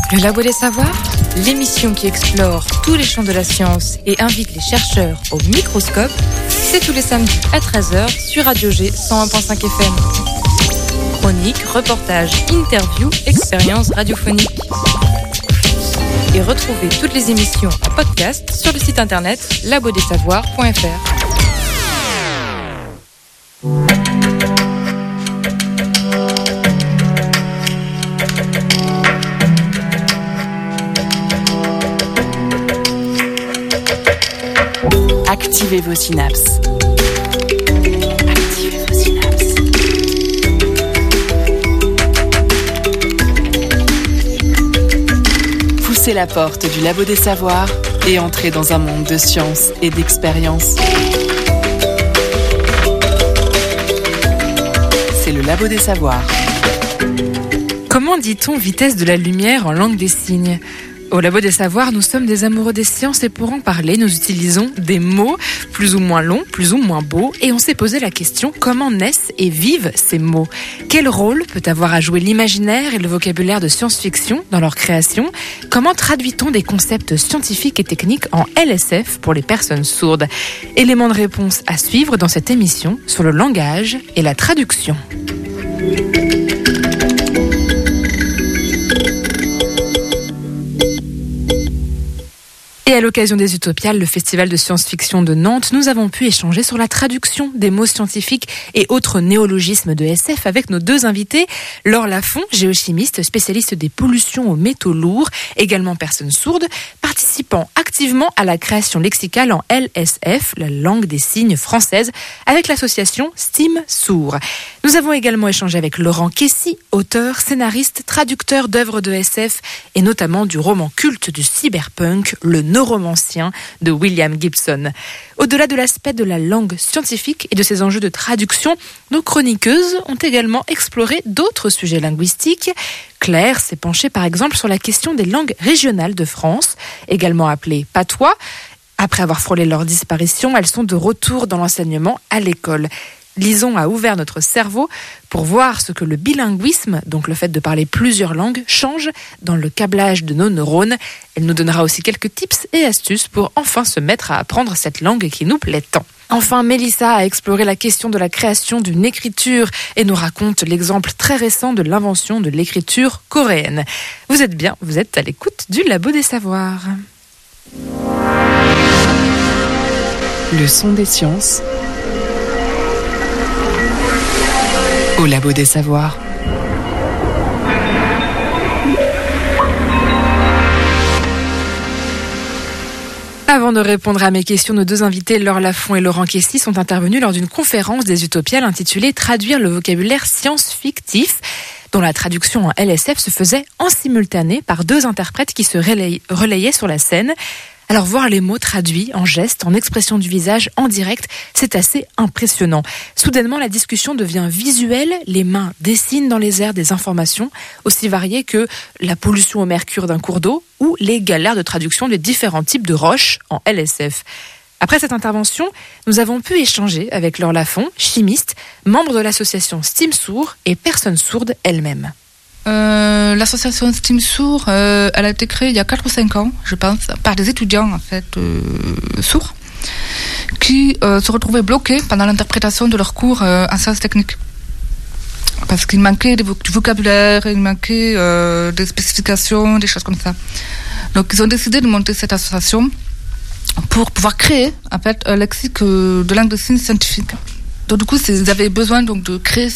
Le Labo des Savoirs, l'émission qui explore tous les champs de la science et invite les chercheurs au microscope, c'est tous les samedis à 13h sur Radio G 101.5 FM. Chroniques, reportages, interviews, expériences radiophoniques. Et retrouvez toutes les émissions en podcast sur le site internet labodessavoirs.fr. Activez vos synapses. Activez vos synapses. Poussez la porte du Labo des Savoirs et entrez dans un monde de science et d'expérience. C'est le Labo des Savoirs. Comment dit-on vitesse de la lumière en langue des signes ? Au Labo des Savoirs, nous sommes des amoureux des sciences et pour en parler, nous utilisons des mots plus ou moins longs, plus ou moins beaux et on s'est posé la question comment naissent et vivent ces mots ? Quel rôle peut avoir à jouer l'imaginaire et le vocabulaire de science-fiction dans leur création ? Comment traduit-on des concepts scientifiques et techniques en LSF pour les personnes sourdes ? Éléments de réponse à suivre dans cette émission sur le langage et la traduction. Et à l'occasion des Utopiales, le festival de science-fiction de Nantes, nous avons pu échanger sur la traduction des mots scientifiques et autres néologismes de SF avec nos deux invités. Laure Lafont, géochimiste, spécialiste des pollutions aux métaux lourds, également personne sourde, participant activement à la création lexicale en LSF, la langue des signes française, avec l'association STEAM Sourd. Nous avons également échangé avec Laurent Kessy, auteur, scénariste, traducteur d'œuvres de SF et notamment du roman culte du cyberpunk, Le Neuromancien de William Gibson. Au-delà de l'aspect de la langue scientifique et de ses enjeux de traduction, nos chroniqueuses ont également exploré d'autres sujets linguistiques. Claire s'est penchée par exemple sur la question des langues régionales de France, également appelées patois. Après avoir frôlé leur disparition, elles sont de retour dans l'enseignement à l'école. Lison a ouvert notre cerveau pour voir ce que le bilinguisme, donc le fait de parler plusieurs langues, change dans le câblage de nos neurones. Elle nous donnera aussi quelques tips et astuces pour enfin se mettre à apprendre cette langue qui nous plaît tant. Enfin, Mélissa a exploré la question de la création d'une écriture et nous raconte l'exemple très récent de l'invention de l'écriture coréenne. Vous êtes bien, vous êtes à l'écoute du Labo des Savoirs. Le son des sciences au Labo des Savoirs. Avant de répondre à mes questions, nos deux invités, Laure Lafont et Laurent Kessy, sont intervenus lors d'une conférence des Utopiales intitulée « Traduire le vocabulaire science-fictif », dont la traduction en LSF se faisait en simultané par deux interprètes qui se relayaient sur la scène. Alors voir les mots traduits en gestes, en expression du visage, en direct, c'est assez impressionnant. Soudainement, la discussion devient visuelle, les mains dessinent dans les airs des informations, aussi variées que la pollution au mercure d'un cours d'eau ou les galères de traduction des différents types de roches en LSF. Après cette intervention, nous avons pu échanger avec Laure Lafont, chimiste, membre de l'association STEAM Sourd et personne sourde elle-même. L'association STEAM Sourd, elle a été créée il y a 4 ou 5 ans, je pense, par des étudiants en fait sourds qui se retrouvaient bloqués pendant l'interprétation de leurs cours en sciences techniques. Parce qu'il manquait du vocabulaire, il manquait des spécifications, des choses comme ça. Donc ils ont décidé de monter cette association pour pouvoir créer en fait un lexique de langue de signes scientifique. Donc du coup, ils avaient besoin donc de créer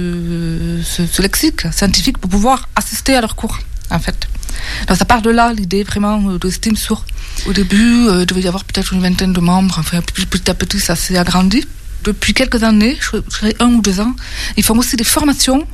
ce lexique scientifique pour pouvoir assister à leurs cours, en fait. Donc ça part de là, l'idée vraiment de STEAM Sourd. Au début, il devait y avoir peut-être une vingtaine de membres. Enfin, petit à petit, ça s'est agrandi. Depuis quelques années, je dirais 1 ou 2 ans, ils font aussi des formations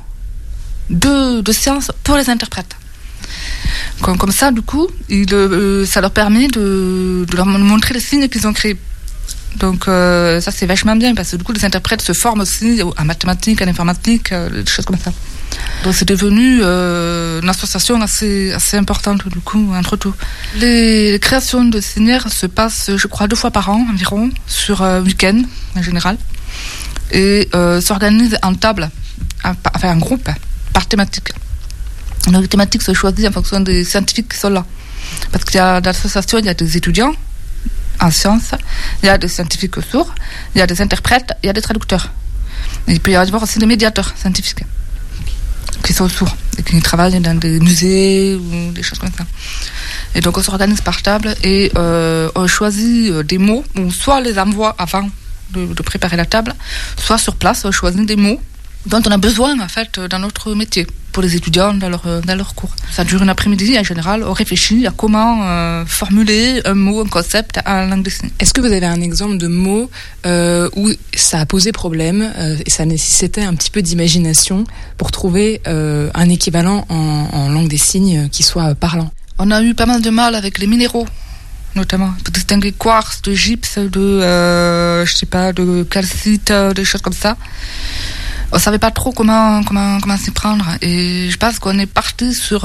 de sciences pour les interprètes. Comme ça, du coup, ça leur permet de leur montrer les signes qu'ils ont créés. Donc ça c'est vachement bien parce que du coup les interprètes se forment aussi en mathématiques, en informatique, des choses comme ça. Donc c'est devenu une association assez importante du coup entre tout. Les créations de signaires se passent je crois 2 fois par an environ sur week-end en général et s'organisent en table, enfin en groupe par thématique. Donc les thématiques sont choisies en fonction des scientifiques qui sont là. Parce qu'il y a dans l'association, il y a des étudiants en sciences, il y a des scientifiques sourds, il y a des interprètes, il y a des traducteurs. Et il peut y avoir aussi des médiateurs scientifiques qui sont sourds et qui travaillent dans des musées ou des choses comme ça. Et donc on s'organise par table et on choisit des mots, ou soit on les envoie avant de préparer la table, soit sur place on choisit des mots dont on a besoin en fait dans notre métier, pour les étudiants dans leur cours. Ça dure une après-midi en général, on réfléchit à comment formuler un mot, un concept en langue des signes. Est-ce que vous avez un exemple de mot où ça a posé problème et ça nécessitait un petit peu d'imagination pour trouver un équivalent en langue des signes qui soit parlant? On a eu pas mal de mal avec les minéraux, notamment, pour distinguer quartz de gypse, de calcite, des choses comme ça. On savait pas trop comment s'y prendre, et je pense qu'on est parti sur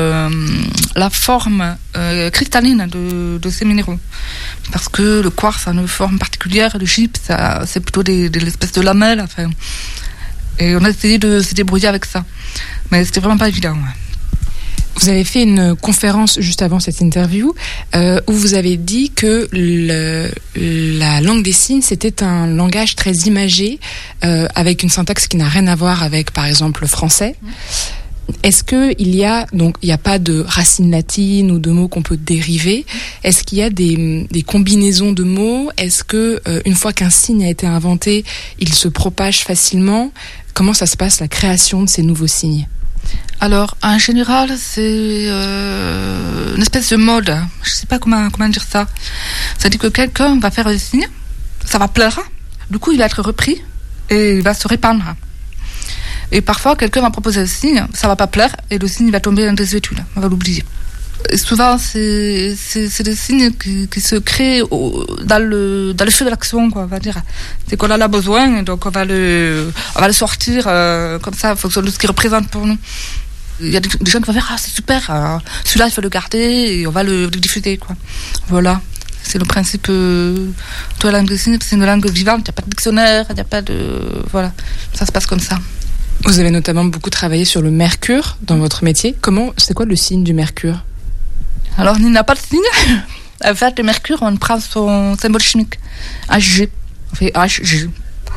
la forme cristalline de ces minéraux, parce que le quartz a une forme particulière, le gypse c'est plutôt des espèces de lamelles, enfin, et on a essayé de se débrouiller avec ça, mais c'était vraiment pas évident. Ouais. Vous avez fait une conférence juste avant cette interview où vous avez dit que la langue des signes, c'était un langage très imagé avec une syntaxe qui n'a rien à voir avec, par exemple, le français. Est-ce qu'il y a, donc il n'y a pas de racines latines ou de mots qu'on peut dériver? Est-ce qu'il y a des combinaisons de mots? Est-ce que une fois qu'un signe a été inventé, il se propage facilement? Comment ça se passe, la création de ces nouveaux signes? Alors, en général, c'est une espèce de mode. Je ne sais pas comment dire ça. Ça dit que quelqu'un va faire un signe, ça va plaire, du coup il va être repris et il va se répandre. Et parfois, quelqu'un va proposer un signe, ça ne va pas plaire et le signe va tomber en désuétude, on va l'oublier. Et souvent, c'est des signes qui se créent dans le feu de l'action, quoi, on va dire. C'est qu'on en a besoin, et donc on va le sortir comme ça, en fonction de ce qu'il représente pour nous. Il y a des gens qui vont dire, c'est super, celui-là il faut le garder et on va le diffuser, quoi. Voilà. C'est le principe de la langue des signes, c'est une langue vivante, il n'y a pas de dictionnaire, il n'y a pas de... Voilà, ça se passe comme ça. Vous avez notamment beaucoup travaillé sur le mercure dans votre métier. C'est quoi le signe du mercure? Alors, il n'a pas de signe. En fait, le mercure, on prend son symbole chimique, Hg. On fait Hg.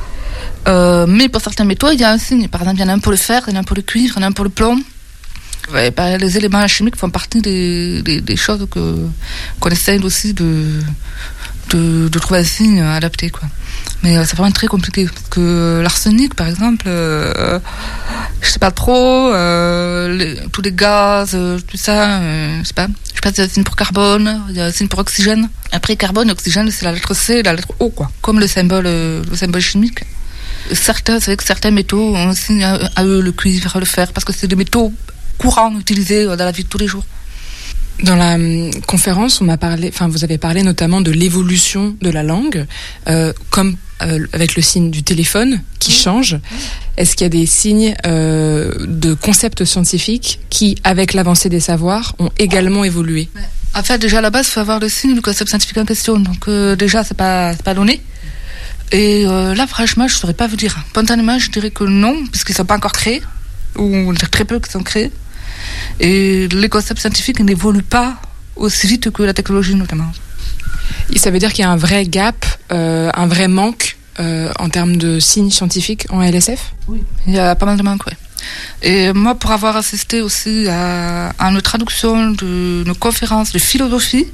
Mais pour certains métaux, il y a un signe. Par exemple, il y en a un pour le fer, il y en a un pour le cuivre, il y en a un pour le plomb. Ouais, les éléments chimiques font partie des choses qu'on essaye aussi de trouver un signe adapté, quoi. Mais c'est vraiment très compliqué, parce que l'arsenic, par exemple, je sais pas trop, tous les gaz, tout ça, je sais pas. Je pense qu'il y a un signe pour carbone, il y a un signe pour oxygène. Après, carbone et oxygène, c'est la lettre C et la lettre O, quoi. Comme le symbole chimique. C'est vrai que certains métaux ont un signe à eux, le cuivre, le fer, parce que c'est des métaux courants utilisés dans la vie de tous les jours. Dans la conférence, vous avez parlé notamment de l'évolution de la langue, comme avec le signe du téléphone qui change. Est-ce qu'il y a des signes de concepts scientifiques qui, avec l'avancée des savoirs, ont également évolué? En fait, déjà à la base, il faut avoir le signe du concept scientifique en question. Donc déjà, c'est pas donné. Et là, franchement, je ne saurais pas vous dire. Spontanément, je dirais que non, puisqu'ils ne sont pas encore créés, ou très peu qui sont créés. Et les concepts scientifiques n'évoluent pas aussi vite que la technologie, notamment. Et ça veut dire qu'il y a un vrai gap, un vrai manque en termes de signes scientifiques en LSF? Oui, il y a pas mal de manques, oui. Et moi, pour avoir assisté aussi à une traduction d'une conférence de philosophie,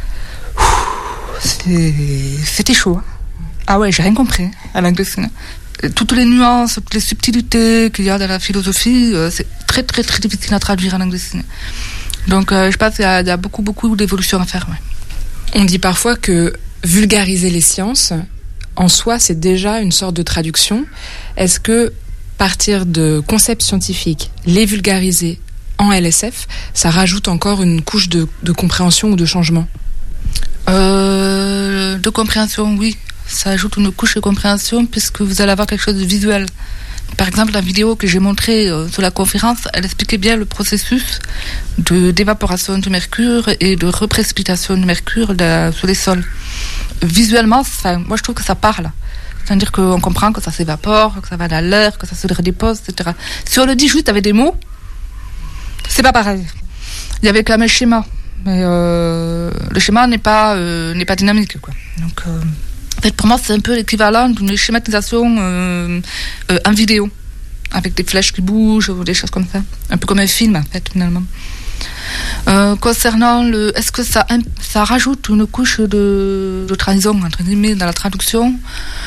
c'était chaud. Ah ouais, j'ai rien compris à langue des signes. Toutes les nuances, toutes les subtilités qu'il y a dans la philosophie, c'est très très très difficile à traduire en langue des signes. Donc je pense qu'il y a beaucoup d'évolution à faire. Ouais. On dit parfois que vulgariser les sciences, en soi, c'est déjà une sorte de traduction. Est-ce que partir de concepts scientifiques, les vulgariser en LSF, ça rajoute encore une couche de compréhension ou de changement? De compréhension, oui. Ça ajoute une couche de compréhension puisque vous allez avoir quelque chose de visuel. Par exemple, la vidéo que j'ai montrée sur la conférence, elle expliquait bien le processus d'évaporation du mercure et de reprécipitation du mercure sur les sols. Visuellement, moi je trouve que ça parle. C'est-à-dire qu'on comprend que ça s'évapore, que ça va dans l'air, que ça se redépose, etc. Si on le dit juste avec des mots, C'est pas pareil. Il y avait quand même un schéma, mais le schéma n'est pas dynamique, quoi. Donc, en fait, pour moi, c'est un peu l'équivalent d'une schématisation en vidéo, avec des flèches qui bougent ou des choses comme ça, un peu comme un film, en fait, finalement. Concernant est-ce que ça rajoute une couche de trahison, entre guillemets, dans la traduction?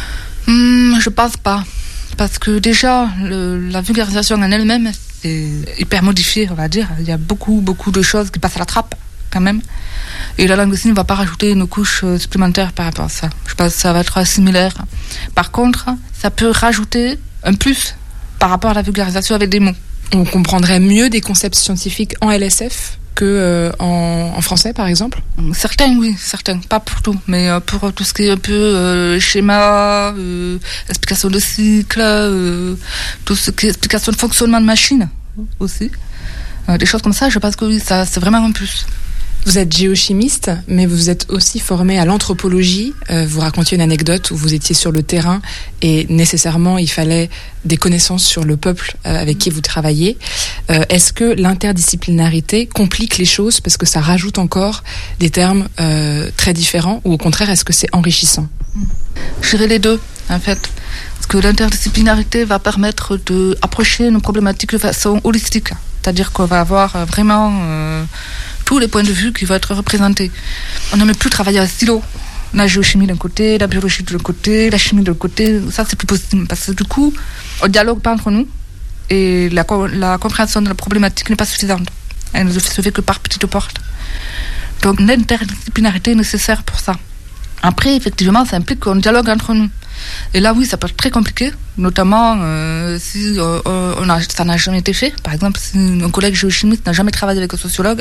Je pense pas. Parce que déjà, la vulgarisation en elle-même, c'est hyper modifié, on va dire. Il y a beaucoup de choses qui passent à la trappe, quand même. Et la langue des signes ne va pas rajouter une couche supplémentaire par rapport à ça. Je pense que ça va être similaire. Par contre, ça peut rajouter un plus par rapport à la vulgarisation avec des mots. On comprendrait mieux des concepts scientifiques en LSF que en français, par exemple? Certains, oui, certains. Pas pour tout, mais pour tout ce qui est un peu schéma, explication de cycle, tout ce qui est explication de fonctionnement de machine aussi. Des choses comme ça, je pense que oui, ça, c'est vraiment un plus. Vous êtes géochimiste, mais vous êtes aussi formé à l'anthropologie. Vous racontiez une anecdote où vous étiez sur le terrain et nécessairement il fallait des connaissances sur le peuple avec qui vous travaillez. Est-ce que l'interdisciplinarité complique les choses parce que ça rajoute encore des termes très différents, ou au contraire, est-ce que c'est enrichissant? Je dirais les deux, en fait. Parce que l'interdisciplinarité va permettre d'approcher une problématique de façon holistique. C'est-à-dire qu'on va avoir vraiment tous les points de vue qui vont être représentés. On ne peut plus travailler à silo. La géochimie d'un côté, la biologie de l'autre côté, la chimie de l'autre côté. Ça, c'est plus possible. Parce que du coup, on ne dialogue pas entre nous et la compréhension de la problématique n'est pas suffisante. Elle ne se fait que par petites portes. Donc, l'interdisciplinarité est nécessaire pour ça. Après, effectivement, ça implique qu'on dialogue entre nous. Et là, oui, ça peut être très compliqué, notamment si ça n'a jamais été fait. Par exemple, si un collègue géochimiste n'a jamais travaillé avec un sociologue,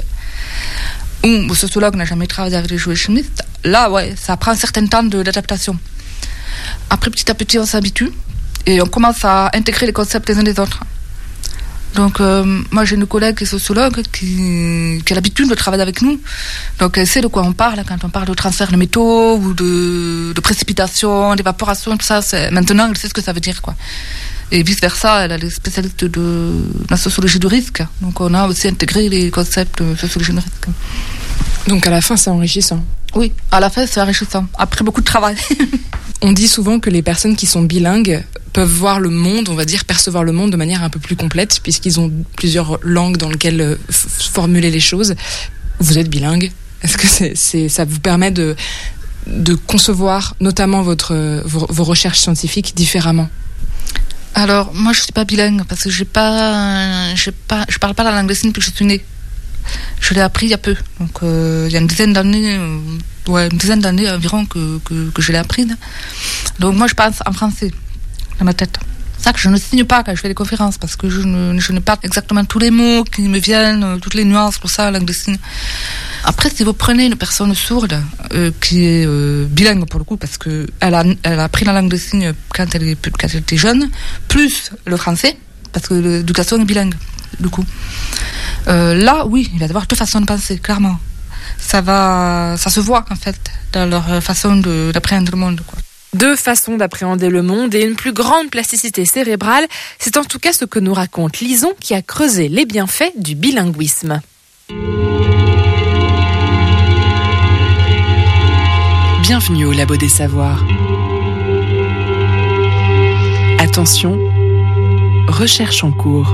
ou un sociologue n'a jamais travaillé avec les géochimistes, là, ouais, ça prend un certain temps d'adaptation. Après, petit à petit, on s'habitue et on commence à intégrer les concepts les uns des autres. Donc, moi, j'ai une collègue qui est sociologue qui a l'habitude de travailler avec nous. Donc, elle sait de quoi on parle quand on parle de transfert de métaux ou de précipitation, d'évaporation, tout ça. Maintenant, elle sait ce que ça veut dire, quoi. Et vice-versa, elle a des spécialistes de la sociologie du risque. Donc, on a aussi intégré les concepts de sociologie du risque. Donc, à la fin, c'est enrichissant. Oui, à la fin, c'est enrichissant. Après beaucoup de travail. On dit souvent que les personnes qui sont bilingues peuvent voir le monde, on va dire, percevoir le monde de manière un peu plus complète, puisqu'ils ont plusieurs langues dans lesquelles formuler les choses. Vous êtes bilingue. Est-ce que ça vous permet de concevoir notamment vos recherches scientifiques différemment? Alors, moi, je suis pas bilingue parce que je parle pas la langue des signes depuis que je suis née. Je l'ai appris il y a peu. Donc, il y a une dizaine d'années environ que je l'ai appris. Donc, moi, je parle en français dans ma tête. C'est ça que je ne signe pas quand je fais des conférences parce que je n'ai pas exactement tous les mots qui me viennent, toutes les nuances, pour ça, la langue des signes. Après, si vous prenez une personne sourde qui est bilingue pour le coup, parce que elle a appris la langue des signes quand elle était jeune, plus le français, parce que l'éducation est bilingue, du coup. Là, oui, il va y avoir deux façons de penser, clairement. Ça se voit, en fait, dans leur façon d'appréhender le monde, quoi. Deux façons d'appréhender le monde et une plus grande plasticité cérébrale, c'est en tout cas ce que nous raconte Lison qui a creusé les bienfaits du bilinguisme. Bienvenue au Labo des Savoirs. Attention, recherche en cours.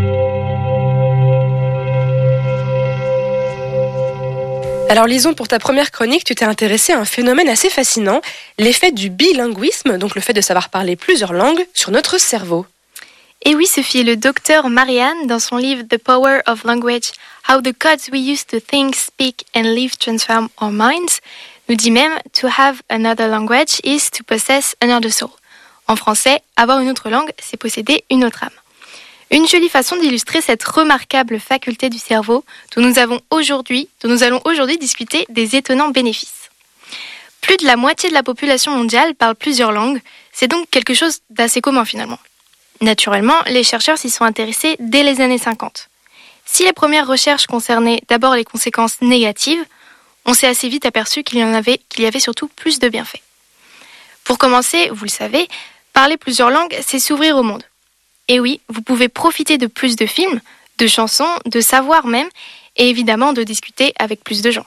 Alors Lison, pour ta première chronique, tu t'es intéressée à un phénomène assez fascinant, l'effet du bilinguisme, donc le fait de savoir parler plusieurs langues, sur notre cerveau. Et oui, Sophie, le docteur Marianne, dans son livre The Power of Language, How the Codes we use to think, speak and live transform our minds, nous dit même « To have another language is to possess another soul ». En français, avoir une autre langue, c'est posséder une autre âme. Une jolie façon d'illustrer cette remarquable faculté du cerveau dont nous allons aujourd'hui discuter des étonnants bénéfices. Plus de la moitié de la population mondiale parle plusieurs langues, c'est donc quelque chose d'assez commun finalement. Naturellement, les chercheurs s'y sont intéressés dès les années 50. Si les premières recherches concernaient d'abord les conséquences négatives, on s'est assez vite aperçu qu'il y avait surtout plus de bienfaits. Pour commencer, vous le savez, parler plusieurs langues, c'est s'ouvrir au monde. Et oui, vous pouvez profiter de plus de films, de chansons, de savoir même, et évidemment de discuter avec plus de gens.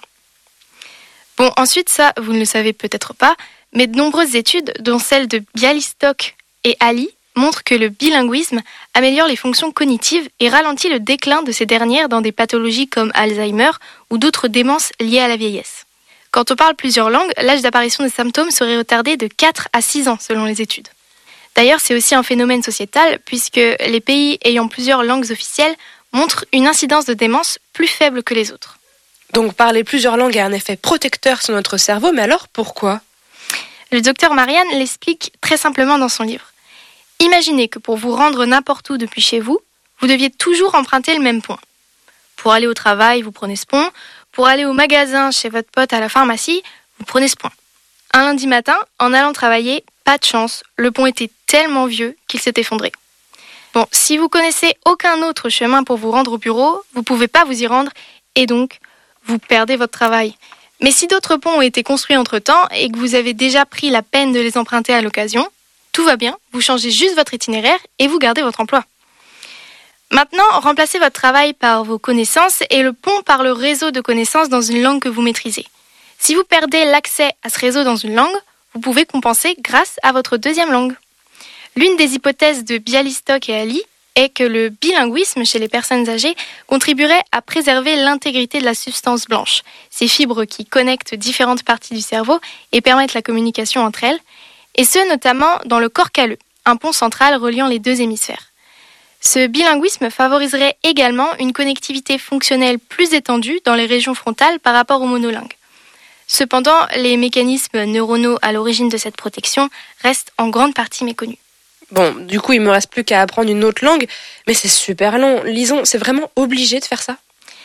Bon, ensuite, ça, vous ne le savez peut-être pas, mais de nombreuses études, dont celle de Bialystok et Ali, montrent que le bilinguisme améliore les fonctions cognitives et ralentit le déclin de ces dernières dans des pathologies comme Alzheimer ou d'autres démences liées à la vieillesse. Quand on parle plusieurs langues, l'âge d'apparition des symptômes serait retardé de 4 à 6 ans selon les études. D'ailleurs, c'est aussi un phénomène sociétal puisque les pays ayant plusieurs langues officielles montrent une incidence de démence plus faible que les autres. Donc parler plusieurs langues a un effet protecteur sur notre cerveau, mais alors pourquoi ? Le docteur Marianne l'explique très simplement dans son livre. Imaginez que pour vous rendre n'importe où depuis chez vous, vous deviez toujours emprunter le même pont. Pour aller au travail, vous prenez ce pont. Pour aller au magasin chez votre pote à la pharmacie, vous prenez ce pont. Un lundi matin, en allant travailler, pas de chance, le pont était tellement vieux qu'il s'est effondré. Bon, si vous connaissez aucun autre chemin pour vous rendre au bureau, vous pouvez pas vous y rendre et donc vous perdez votre travail. Mais si d'autres ponts ont été construits entre-temps et que vous avez déjà pris la peine de les emprunter à l'occasion, tout va bien, vous changez juste votre itinéraire et vous gardez votre emploi. Maintenant, remplacez votre travail par vos connaissances et le pont par le réseau de connaissances dans une langue que vous maîtrisez. Si vous perdez l'accès à ce réseau dans une langue, vous pouvez compenser grâce à votre deuxième langue. L'une des hypothèses de Bialystok et Ali est que le bilinguisme chez les personnes âgées contribuerait à préserver l'intégrité de la substance blanche, ces fibres qui connectent différentes parties du cerveau et permettent la communication entre elles, et ce notamment dans le corps calleux, un pont central reliant les deux hémisphères. Ce bilinguisme favoriserait également une connectivité fonctionnelle plus étendue dans les régions frontales par rapport aux monolingues. Cependant, les mécanismes neuronaux à l'origine de cette protection restent en grande partie méconnus. Bon, du coup, il me reste plus qu'à apprendre une autre langue, mais c'est super long. Lison, c'est vraiment obligé de faire ça ?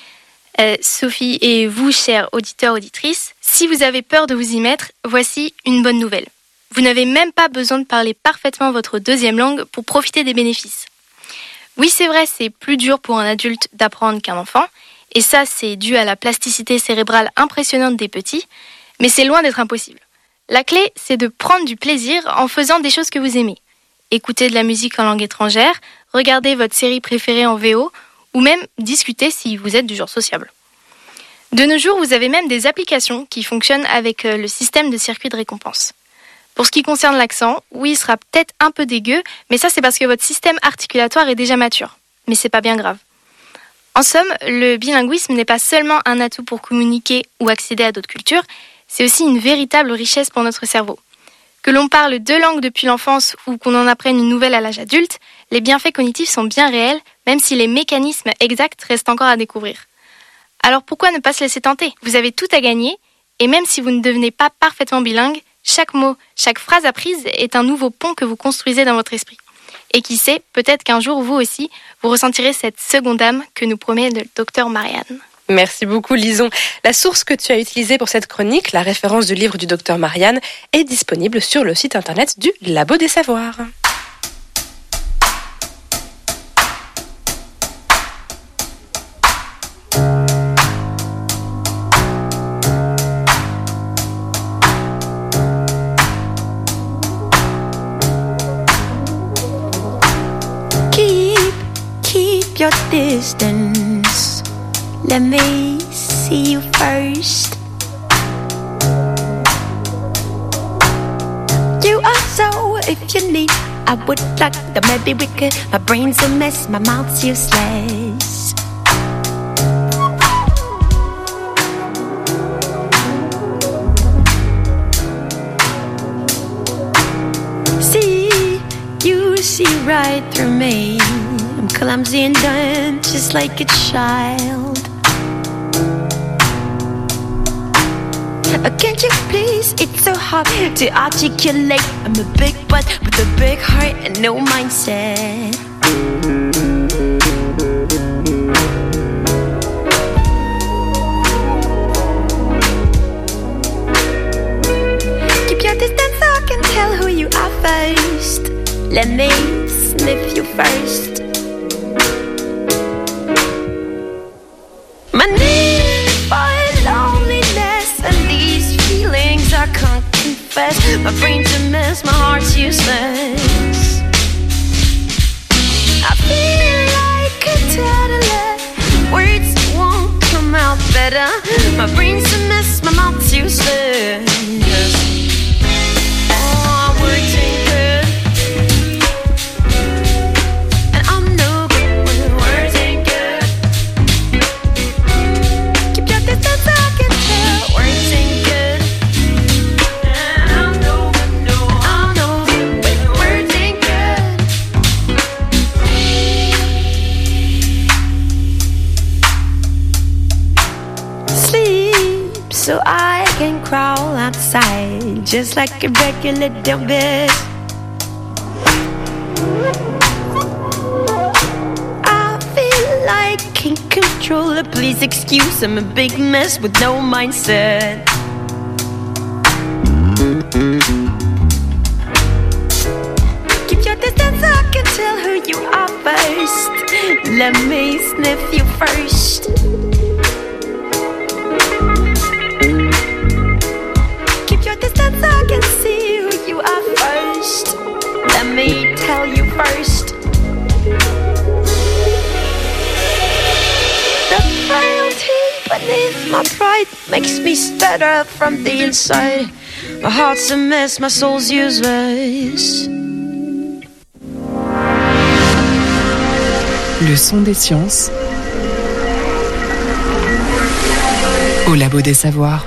Sophie et vous, chers auditeurs, auditrices, si vous avez peur de vous y mettre, voici une bonne nouvelle. Vous n'avez même pas besoin de parler parfaitement votre deuxième langue pour profiter des bénéfices. Oui, c'est vrai, c'est plus dur pour un adulte d'apprendre qu'un enfant, et ça, c'est dû à la plasticité cérébrale impressionnante des petits, mais c'est loin d'être impossible. La clé, c'est de prendre du plaisir en faisant des choses que vous aimez. Écouter de la musique en langue étrangère, regarder votre série préférée en VO, ou même discuter si vous êtes du genre sociable. De nos jours, vous avez même des applications qui fonctionnent avec le système de circuit de récompense. Pour ce qui concerne l'accent, oui, il sera peut-être un peu dégueu, mais ça c'est parce que votre système articulatoire est déjà mature. Mais c'est pas bien grave. En somme, le bilinguisme n'est pas seulement un atout pour communiquer ou accéder à d'autres cultures, c'est aussi une véritable richesse pour notre cerveau. Que l'on parle deux langues depuis l'enfance ou qu'on en apprenne une nouvelle à l'âge adulte, les bienfaits cognitifs sont bien réels, même si les mécanismes exacts restent encore à découvrir. Alors pourquoi ne pas se laisser tenter ? Vous avez tout à gagner, et même si vous ne devenez pas parfaitement bilingue, chaque mot, chaque phrase apprise est un nouveau pont que vous construisez dans votre esprit. Et qui sait, peut-être qu'un jour, vous aussi, vous ressentirez cette seconde âme que nous promet le docteur Marianne. Merci beaucoup, Lison. La source que tu as utilisée pour cette chronique, la référence du livre du docteur Marianne, est disponible sur le site internet du Labo des Savoirs. Keep your distance. Let me see you first. You are so, if you need, I would like to maybe we could. My brain's a mess, my mouth's useless. See, you see right through me. I'm clumsy and dumb, just like a child. Can't you please? It's so hard to articulate. I'm a big butt with a big heart and no mindset. Keep your distance so I can tell who you are first. Let me sniff you first. My need for loneliness and these feelings I can't confess. My brain's a mess, my heart's useless. I feel like a toddler myself better. My brain's a mess, my mouth's useless. Oh, words ain't good, and I'm no good when words ain't good. Keep your distance, I can tell. Words ain't good, and I'm no good, no, I'm no good when words ain't good. Sleep so I can crawl outside just like a regular dumb bitch. I feel like I can't control it. Please excuse, I'm a big mess with no mindset. Keep your distance, I can tell who you are first. Let me sniff you first. Keep your distance, I can see who you are first. Let me tell you first. The frailty beneath my pride makes me stutter from the inside. My heart's a mess, my soul's useless. Le son des sciences au Labo des Savoirs.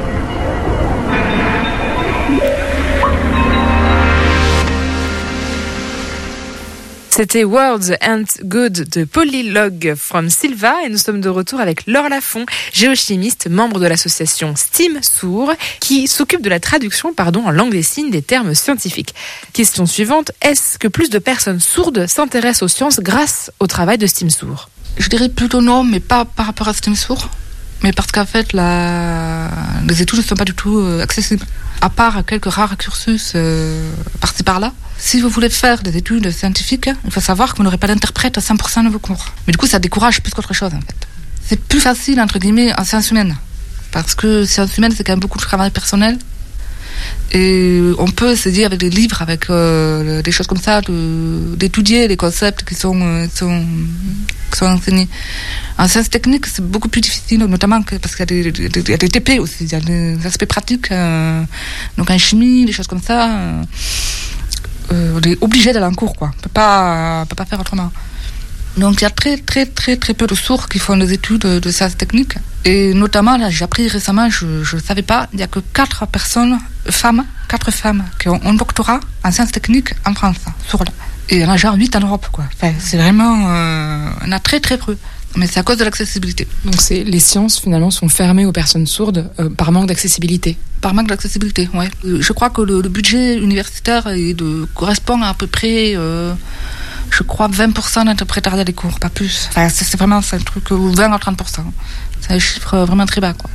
C'était Words Ain't Good de Polylog from Silva et nous sommes de retour avec Laure Lafont, géochimiste, membre de l'association STEAM Sourd, qui s'occupe de la traduction en langue des signes des termes scientifiques. Question suivante, est-ce que plus de personnes sourdes s'intéressent aux sciences grâce au travail de STEAM Sourd ? Je dirais plutôt non, mais pas par rapport à STEAM Sourd, mais parce qu'en fait, les études ne sont pas du tout accessibles. À part quelques rares cursus par-ci par-là. Si vous voulez faire des études scientifiques, il faut savoir que vous n'aurez pas d'interprète à 100% de vos cours. Mais du coup, ça décourage plus qu'autre chose, en fait. C'est plus facile, entre guillemets, en sciences humaines. Parce que sciences humaines, c'est quand même beaucoup de travail personnel. Et on peut essayer avec des livres, avec des choses comme ça, d'étudier les concepts qui sont enseignés. En sciences techniques, c'est beaucoup plus difficile, notamment parce qu'il y a des TP aussi, il y a des aspects pratiques. Donc en chimie, des choses comme ça, on est obligé d'aller en cours, quoi. On peut pas faire autrement. Donc il y a très très très très peu de sourds qui font des études de sciences techniques. Et notamment, là, j'ai appris récemment, je ne savais pas, il n'y a que 4 femmes qui ont un doctorat en sciences techniques en France, sourdes. Et il y en a genre 8 en Europe, quoi. Enfin, c'est vraiment... on a très très peu. Mais c'est à cause de l'accessibilité. Donc les sciences, finalement, sont fermées aux personnes sourdes par manque d'accessibilité. Par manque d'accessibilité, oui. Je crois que le budget universitaire correspond à peu près... je crois 20% d'interprétariat des cours, pas plus. Enfin, c'est vraiment un truc, 20 à 30%. C'est un chiffre vraiment très bas, quoi.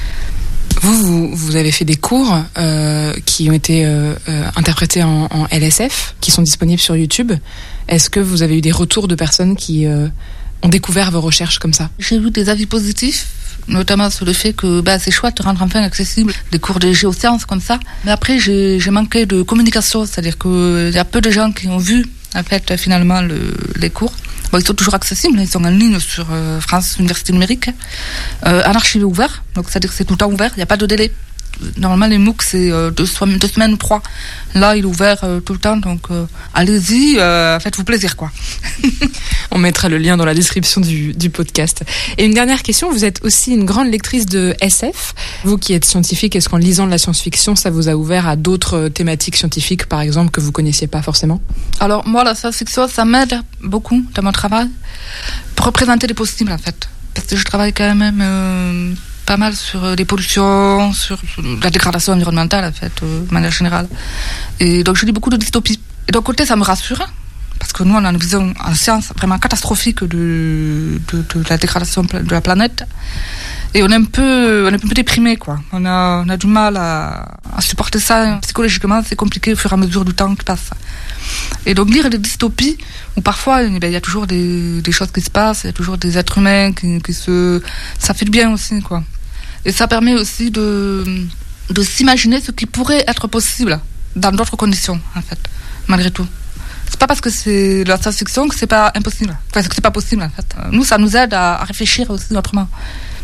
Vous avez fait des cours qui ont été interprétés en LSF, qui sont disponibles sur YouTube. Est-ce que vous avez eu des retours de personnes qui ont découvert vos recherches comme ça ? J'ai eu des avis positifs, notamment sur le fait que c'est chouette de rendre enfin accessible des cours de géosciences comme ça. Mais après, j'ai manqué de communication, c'est-à-dire qu'il y a peu de gens qui ont vu en fait finalement les cours. Bon, ils sont toujours accessibles, ils sont en ligne sur France Université Numérique, en archive ouvert, donc c'est-à-dire que c'est tout le temps ouvert, il n'y a pas de délai. Normalement, les MOOC, c'est 2 semaines ou 3. Là, il est ouvert tout le temps, donc allez-y, faites-vous plaisir, quoi. On mettra le lien dans la description du podcast. Et une dernière question, vous êtes aussi une grande lectrice de SF. Vous qui êtes scientifique, est-ce qu'en lisant de la science-fiction, ça vous a ouvert à d'autres thématiques scientifiques, par exemple, que vous connaissiez pas forcément ? Alors, moi, la science-fiction, ça m'aide beaucoup dans mon travail pour représenter les possibles, en fait. Parce que je travaille quand même... pas mal sur les pollutions, sur la dégradation environnementale, en fait, de manière générale. Et donc, je lis beaucoup de dystopies. Et d'un côté, ça me rassure, parce que nous, on a une vision en science vraiment catastrophique de la dégradation de la planète. Et on est un peu déprimé, quoi. On a du mal à supporter ça. Psychologiquement, c'est compliqué au fur et à mesure du temps qui passe. Et donc, lire des dystopies, où parfois, il y a toujours des choses qui se passent, il y a toujours des êtres humains ça fait du bien aussi, quoi. Et ça permet aussi de s'imaginer ce qui pourrait être possible dans d'autres conditions, en fait, malgré tout. C'est pas parce que c'est la science-fiction que c'est pas impossible. Enfin, que c'est pas possible, en fait. Nous, ça nous aide à réfléchir aussi autrement.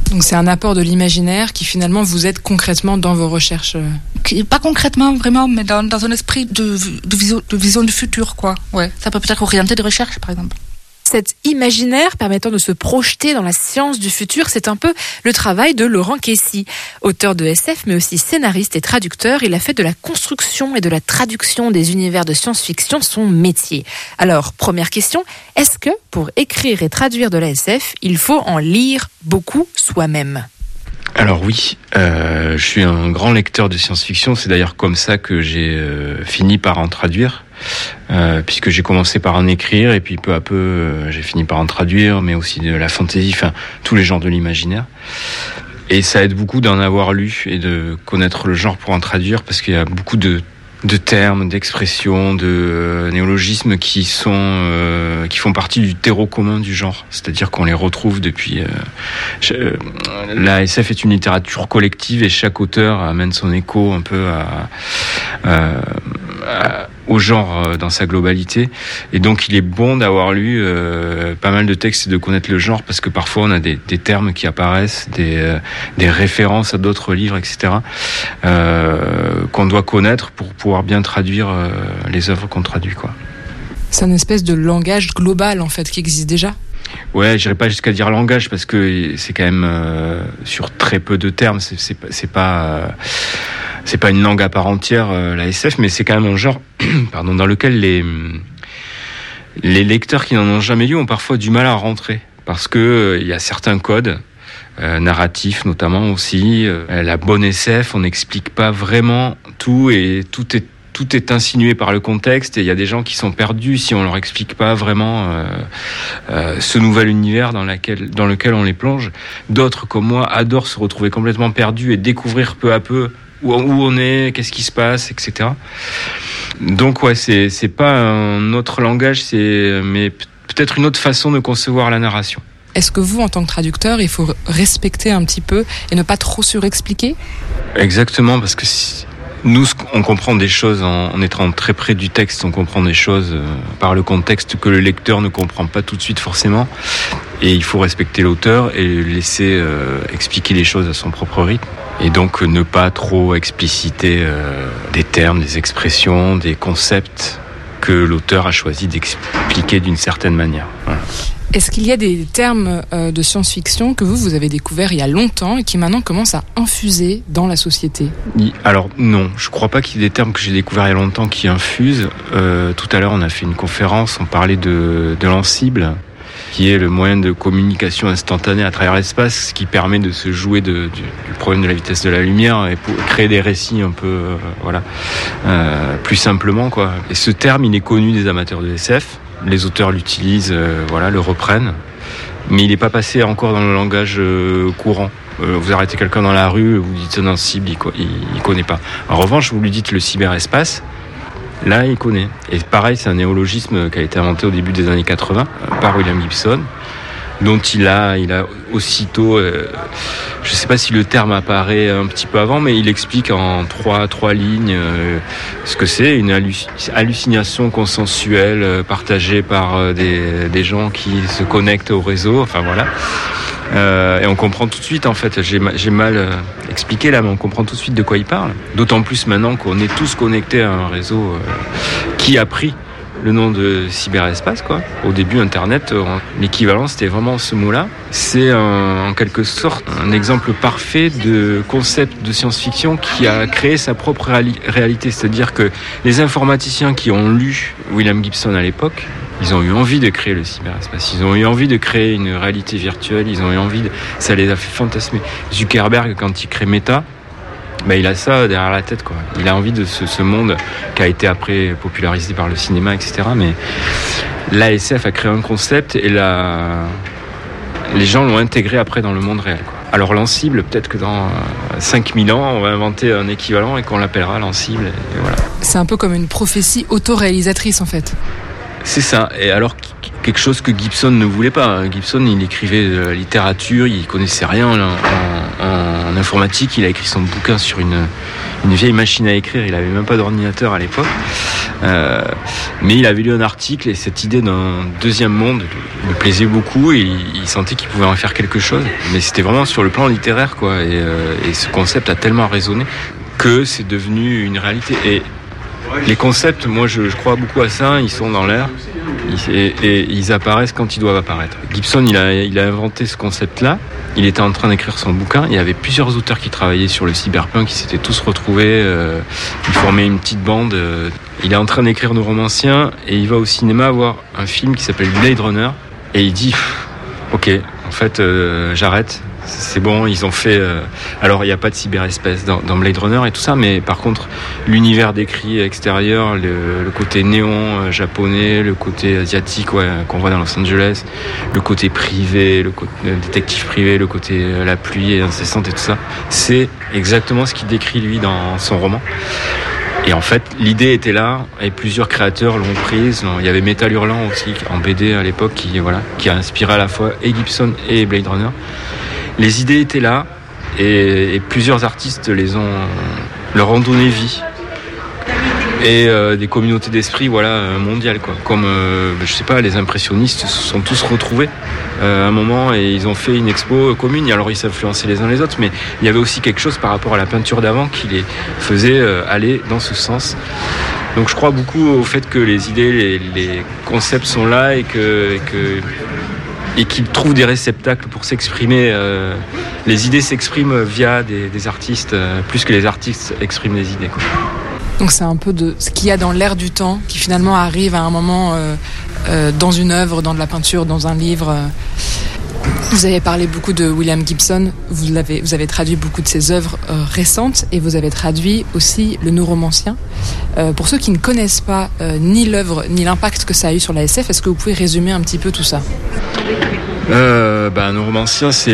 Donc c'est un apport de l'imaginaire qui finalement vous aide concrètement dans vos recherches. Pas concrètement vraiment, mais dans un esprit de vision du futur, quoi. Ouais, ça peut peut-être orienter des recherches, par exemple. Cet imaginaire permettant de se projeter dans la science du futur, c'est un peu le travail de Laurent Kessy. Auteur de SF, mais aussi scénariste et traducteur, il a fait de la construction et de la traduction des univers de science-fiction son métier. Alors, première question, est-ce que pour écrire et traduire de la SF, il faut en lire beaucoup soi-même ? Alors oui, je suis un grand lecteur de science-fiction, c'est d'ailleurs comme ça que j'ai fini par en traduire. Puisque j'ai commencé par en écrire et puis peu à peu j'ai fini par en traduire, mais aussi de la fantasy, enfin tous les genres de l'imaginaire. Et ça aide beaucoup d'en avoir lu et de connaître le genre pour en traduire, parce qu'il y a beaucoup de termes, d'expressions, de néologismes qui font partie du terreau commun du genre. C'est-à-dire qu'on les retrouve depuis... la SF est une littérature collective et chaque auteur amène son écho un peu au genre dans sa globalité. Et donc il est bon d'avoir lu pas mal de textes et de connaître le genre, parce que parfois on a des termes qui apparaissent, des références à d'autres livres, etc. Qu'on doit connaître pour pouvoir bien traduire les œuvres qu'on traduit, quoi. C'est une espèce de langage global en fait qui existe déjà. Ouais, j'irai pas jusqu'à dire langage, parce que c'est quand même sur très peu de termes. C'est pas une langue à part entière, la SF, mais c'est quand même un genre dans lequel les lecteurs qui n'en ont jamais lu ont parfois du mal à rentrer, parce que il y a certains codes narratifs notamment aussi. La bonne SF, on n'explique pas vraiment tout, et tout est insinué par le contexte, et il y a des gens qui sont perdus si on leur explique pas vraiment ce nouvel univers dans lequel on les plonge. D'autres, comme moi, adorent se retrouver complètement perdus et découvrir peu à peu où on est, qu'est-ce qui se passe, etc. Donc ouais, c'est pas un autre langage, mais peut-être une autre façon de concevoir la narration. Est-ce que vous, en tant que traducteur, il faut respecter un petit peu et ne pas trop surexpliquer ? Exactement, parce que nous, on comprend des choses en étant très près du texte, on comprend des choses par le contexte que le lecteur ne comprend pas tout de suite forcément. Et il faut respecter l'auteur et laisser expliquer les choses à son propre rythme. Et donc ne pas trop expliciter des termes, des expressions, des concepts que l'auteur a choisi d'expliquer d'une certaine manière. Voilà. Est-ce qu'il y a des termes de science-fiction que vous avez découverts il y a longtemps et qui maintenant commencent à infuser dans la société ? Alors non, je crois pas qu'il y ait des termes que j'ai découverts il y a longtemps qui infusent. Tout à l'heure, on a fait une conférence, on parlait de l'Ansible, qui est le moyen de communication instantanée à travers l'espace, ce qui permet de se jouer du problème de la vitesse de la lumière et pour créer des récits un peu plus simplement, quoi. Et ce terme, il est connu des amateurs de SF. Les auteurs l'utilisent, le reprennent, mais il n'est pas passé encore dans le langage courant. Vous arrêtez quelqu'un dans la rue, vous dites un cible, il connaît pas. En revanche, vous lui dites le cyberespace, là il connaît. Et pareil, c'est un néologisme qui a été inventé au début des années 80 par William Gibson, dont il a aussitôt, je ne sais pas si le terme apparaît un petit peu avant, mais il explique en trois lignes ce que c'est, une hallucination consensuelle partagée par des gens qui se connectent au réseau, enfin voilà. Et on comprend tout de suite, en fait, j'ai mal expliqué là, mais on comprend tout de suite de quoi il parle. D'autant plus maintenant qu'on est tous connectés à un réseau qui a pris le nom de cyberespace, quoi. Au début, Internet, l'équivalent, c'était vraiment ce mot-là. C'est en quelque sorte un exemple parfait de concept de science-fiction qui a créé sa propre réalité. C'est-à-dire que les informaticiens qui ont lu William Gibson à l'époque, ils ont eu envie de créer le cyberespace. Ils ont eu envie de créer une réalité virtuelle. Ils ont eu envie ça les a fait fantasmer. Zuckerberg, quand il crée Meta, il a ça derrière la tête, quoi. Il a envie de ce monde qui a été après popularisé par le cinéma, etc. Mais l'ASF a créé un concept et les gens l'ont intégré après dans le monde réel, quoi. Alors l'Ansible, peut-être que dans 5000 ans, on va inventer un équivalent et qu'on l'appellera l'Ansible. Et voilà. C'est un peu comme une prophétie autoréalisatrice, en fait. C'est ça. Et alors, quelque chose que Gibson ne voulait pas. Gibson, il écrivait de la littérature, il connaissait rien en informatique, il a écrit son bouquin sur une vieille machine à écrire, il avait même pas d'ordinateur à l'époque. Mais il avait lu un article et cette idée d'un deuxième monde lui plaisait beaucoup et il sentait qu'il pouvait en faire quelque chose. Mais c'était vraiment sur le plan littéraire, quoi. Et ce concept a tellement résonné que c'est devenu une réalité. Et les concepts, moi je crois beaucoup à ça, ils sont dans l'air et ils apparaissent quand ils doivent apparaître. Gibson, il a inventé ce concept-là, il était en train d'écrire son bouquin, il y avait plusieurs auteurs qui travaillaient sur le cyberpunk, qui s'étaient tous retrouvés, ils formaient une petite bande. Il est en train d'écrire Nos Romanciens et il va au cinéma voir un film qui s'appelle Blade Runner et il dit « Ok, en fait j'arrête. » C'est bon, ils ont fait... alors, il n'y a pas de cyberespace dans Blade Runner et tout ça, mais par contre, l'univers décrit extérieur, le côté néon japonais, le côté asiatique qu'on voit dans Los Angeles, le côté privé, le détective privé, le côté la pluie incessante et tout ça, c'est exactement ce qu'il décrit, lui, dans son roman. Et en fait, l'idée était là, et plusieurs créateurs l'ont prise. Il y avait Metal Hurlant aussi, en BD à l'époque, qui a inspiré à la fois et Gibson et Blade Runner. Les idées étaient là et plusieurs artistes leur ont donné vie et des communautés d'esprit mondiales, quoi. Comme je sais pas, les impressionnistes se sont tous retrouvés à un moment et ils ont fait une expo commune. Alors ils s'influençaient les uns les autres, mais il y avait aussi quelque chose par rapport à la peinture d'avant qui les faisait aller dans ce sens. Donc je crois beaucoup au fait que les idées, les concepts sont là et qu'ils trouvent des réceptacles pour s'exprimer. Les idées s'expriment via des artistes, plus que les artistes expriment les idées, quoi. Donc c'est un peu de ce qu'il y a dans l'air du temps qui finalement arrive à un moment dans une œuvre, dans de la peinture, dans un livre. Vous avez parlé beaucoup de William Gibson, vous avez traduit beaucoup de ses œuvres récentes et vous avez traduit aussi le Nos Romanciens. Pour ceux qui ne connaissent pas ni l'œuvre ni l'impact que ça a eu sur la SF, est-ce que vous pouvez résumer un petit peu tout ça ? Nos Romanciens, c'est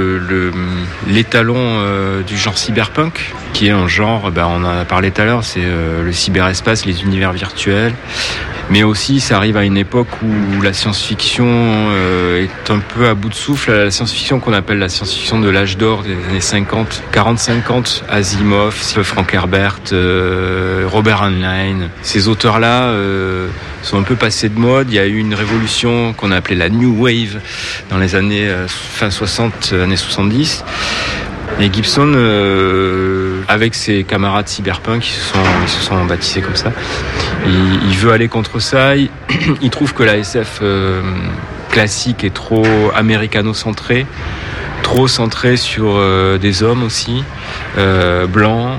l'étalon du genre cyberpunk, qui est un genre, on en a parlé tout à l'heure, c'est le cyberespace, les univers virtuels. Mais aussi, ça arrive à une époque où la science-fiction est un peu à bout de souffle. La science-fiction qu'on appelle la science-fiction de l'âge d'or des années 50, 40-50, Asimov, Frank Herbert, Robert Heinlein. Ces auteurs-là sont un peu passés de mode. Il y a eu une révolution qu'on a appelée la New Wave dans les années fin 60, années 70. Et Gibson, avec ses camarades cyberpunk, ils se sont baptisés comme ça. Il veut aller contre ça. Il trouve que la SF classique est trop américano-centrée, trop centrée sur des hommes aussi, blancs.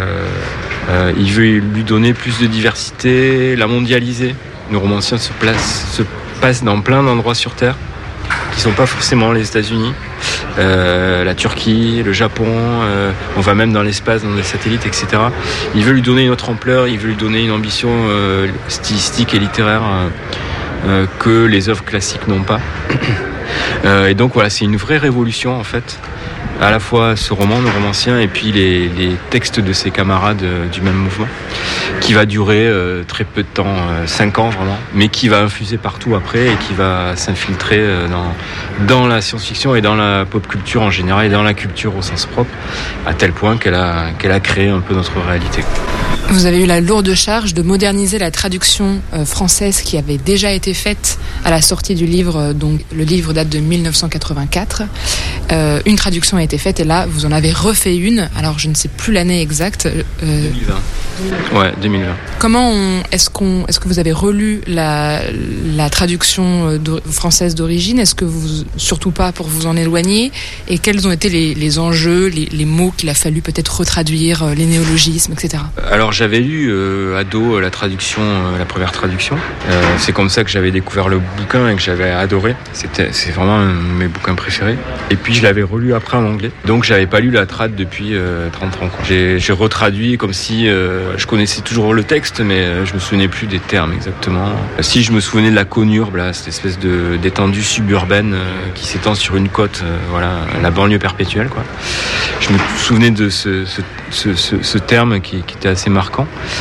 Il veut lui donner plus de diversité, la mondialiser. Nos romanciens se passent dans plein d'endroits sur Terre qui sont pas forcément les États-Unis, la Turquie, le Japon, on va même dans l'espace, dans des satellites, etc. Il veut lui donner une autre ampleur, il veut lui donner une ambition stylistique et littéraire que les œuvres classiques n'ont pas. Et donc voilà, c'est une vraie révolution en fait. À la fois ce roman, Nos Romanciens, et puis les textes de ses camarades du même mouvement, qui va durer très peu de temps, 5 ans vraiment, mais qui va infuser partout après et qui va s'infiltrer dans la science-fiction et dans la pop culture en général et dans la culture au sens propre, à tel point qu'elle a créé un peu notre réalité. Vous avez eu la lourde charge de moderniser la traduction française qui avait déjà été faite à la sortie du livre. Donc le livre date de 1984. Une traduction a été faite et là vous en avez refait une. Alors je ne sais plus l'année exacte. 2020. Ouais, 2020. Comment est-ce que vous avez relu la traduction française d'origine ? Est-ce que surtout pas pour vous en éloigner ? Et quels ont été les enjeux, les mots qu'il a fallu peut-être retraduire, les néologismes, etc. Alors j'avais lu ado la traduction, la première traduction. C'est comme ça que j'avais découvert le bouquin et que j'avais adoré. C'est vraiment un de mes bouquins préférés. Et puis je l'avais relu après en anglais. Donc j'avais pas lu la trad depuis 30 ans. J'ai retraduit comme si je connaissais toujours le texte, mais je me souvenais plus des termes exactement. Si je me souvenais de la Conurbe, là, cette espèce d'étendue suburbaine qui s'étend sur une côte, la banlieue perpétuelle, quoi. Je me souvenais de ce terme qui était assez marquant.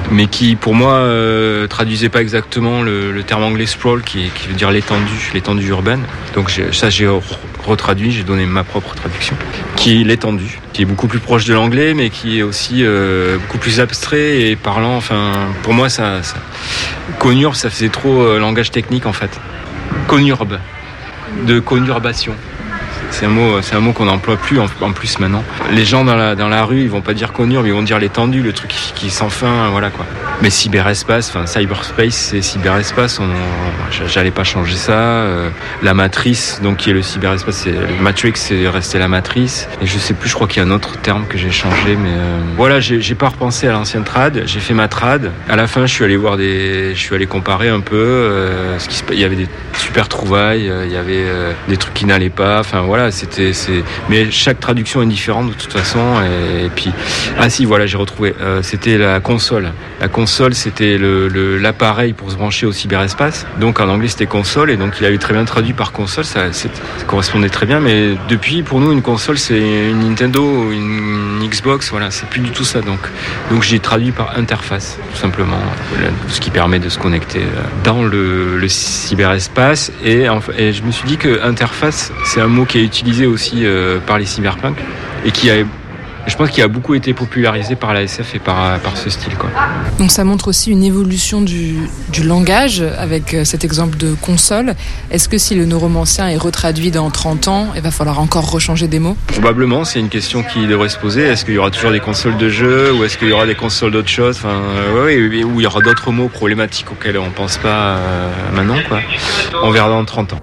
mais qui pour moi traduisait pas exactement le terme anglais sprawl qui veut dire l'étendue urbaine. Donc j'ai retraduit, j'ai donné ma propre traduction, qui est l'étendue, qui est beaucoup plus proche de l'anglais, mais qui est aussi beaucoup plus abstrait et parlant. Enfin, pour moi, ça conurbe, ça faisait trop langage technique en fait. Conurbe, de conurbation. C'est un mot qu'on n'emploie plus en plus maintenant. Les gens dans la rue, ils vont pas dire conurbe, ils vont dire l'étendue, le truc qui sans fin, voilà quoi. Mais cyberespace, enfin cyberspace, c'est cyberespace. J'allais pas changer ça. La matrice, donc qui est le cyberespace, c'est le Matrix, c'est resté la matrice. Et je sais plus, je crois qu'il y a un autre terme que j'ai changé, mais voilà, j'ai pas repensé à l'ancienne trad. J'ai fait ma trad. À la fin, je suis allé comparer un peu. Il y avait des super trouvailles, il y avait des trucs qui n'allaient pas. Enfin voilà. Mais chaque traduction est différente de toute façon. Et puis, voilà, j'ai retrouvé. C'était la console. La console, c'était l'appareil pour se brancher au cyberespace. Donc en anglais, c'était console, et donc il a eu très bien traduit par console. Ça correspondait très bien. Mais depuis, pour nous, une console, c'est une Nintendo, une Xbox. Voilà, c'est plus du tout ça. Donc j'ai traduit par interface, tout simplement, ce qui permet de se connecter dans le cyberespace. Et je me suis dit que interface, c'est un mot qui est utilisé aussi par les cyberpunks et je pense qu'il a beaucoup été popularisé par la SF et par ce style, quoi. Donc ça montre aussi une évolution du langage avec cet exemple de console. Est-ce que si le neuromancien est retraduit dans 30 ans, il va falloir encore rechanger des mots ? Probablement, c'est une question qui devrait se poser. Est-ce qu'il y aura toujours des consoles de jeux, ou est-ce qu'il y aura des consoles d'autres choses, ou il y aura d'autres mots problématiques auxquels on pense pas maintenant, quoi. On verra dans 30 ans.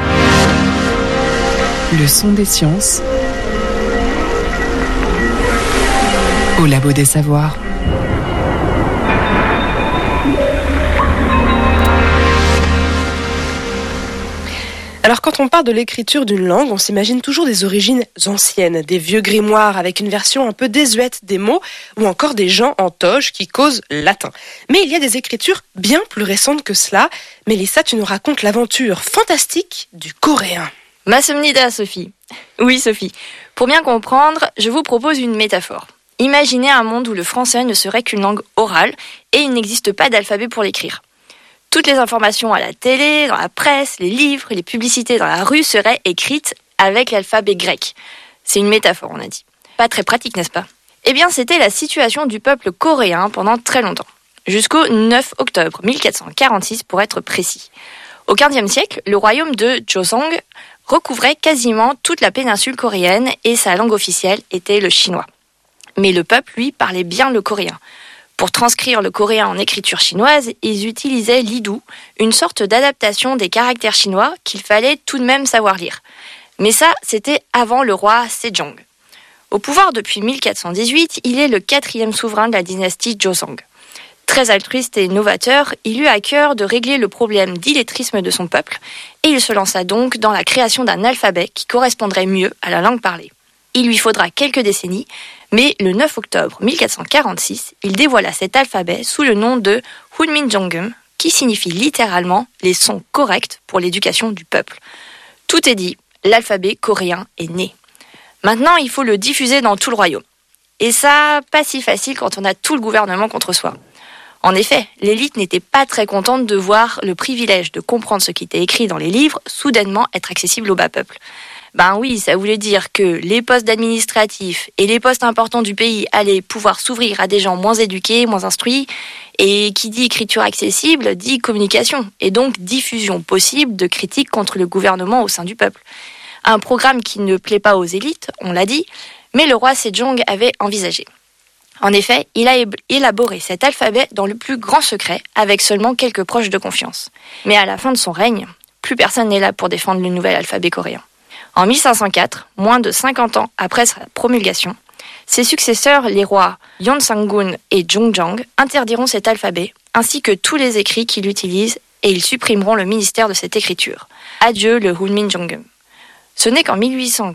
Le son des sciences au Labo des Savoirs. Alors quand on parle de l'écriture d'une langue, on s'imagine toujours des origines anciennes, des vieux grimoires avec une version un peu désuète des mots, ou encore des gens en toge qui causent latin. Mais il y a des écritures bien plus récentes que cela. Mélissa, tu nous racontes l'aventure fantastique du coréen. Masomnida, Sophie. Oui, Sophie. Pour bien comprendre, je vous propose une métaphore. Imaginez un monde où le français ne serait qu'une langue orale et il n'existe pas d'alphabet pour l'écrire. Toutes les informations à la télé, dans la presse, les livres, les publicités dans la rue seraient écrites avec l'alphabet grec. C'est une métaphore, on a dit. Pas très pratique, n'est-ce pas ? Eh bien, c'était la situation du peuple coréen pendant très longtemps. Jusqu'au 9 octobre 1446 pour être précis. Au XVe siècle, le royaume de Joseon recouvrait quasiment toute la péninsule coréenne et sa langue officielle était le chinois. Mais le peuple, lui, parlait bien le coréen. Pour transcrire le coréen en écriture chinoise, ils utilisaient l'idou, une sorte d'adaptation des caractères chinois qu'il fallait tout de même savoir lire. Mais ça, c'était avant le roi Sejong. Au pouvoir depuis 1418, il est le 4e souverain de la dynastie Joseon. Très altruiste et novateur, il eut à cœur de régler le problème d'illettrisme de son peuple et il se lança donc dans la création d'un alphabet qui correspondrait mieux à la langue parlée. Il lui faudra quelques décennies, mais le 9 octobre 1446, il dévoila cet alphabet sous le nom de Hunminjeongeum, qui signifie littéralement les sons corrects pour l'éducation du peuple. Tout est dit, l'alphabet coréen est né. Maintenant, il faut le diffuser dans tout le royaume. Et ça, pas si facile quand on a tout le gouvernement contre soi. En effet, l'élite n'était pas très contente de voir le privilège de comprendre ce qui était écrit dans les livres soudainement être accessible au bas peuple. Ben oui, ça voulait dire que les postes administratifs et les postes importants du pays allaient pouvoir s'ouvrir à des gens moins éduqués, moins instruits, et qui dit écriture accessible dit communication, et donc diffusion possible de critiques contre le gouvernement au sein du peuple. Un programme qui ne plaît pas aux élites, on l'a dit, mais le roi Sejong avait envisagé. En effet, il a élaboré cet alphabet dans le plus grand secret, avec seulement quelques proches de confiance. Mais à la fin de son règne, plus personne n'est là pour défendre le nouvel alphabet coréen. En 1504, moins de 50 ans après sa promulgation, ses successeurs, les rois Yeonsang-gun et Jongjang, interdiront cet alphabet, ainsi que tous les écrits qu'il utilise, et ils supprimeront le ministère de cette écriture. Adieu le Hunminjeongeum. Ce n'est qu'en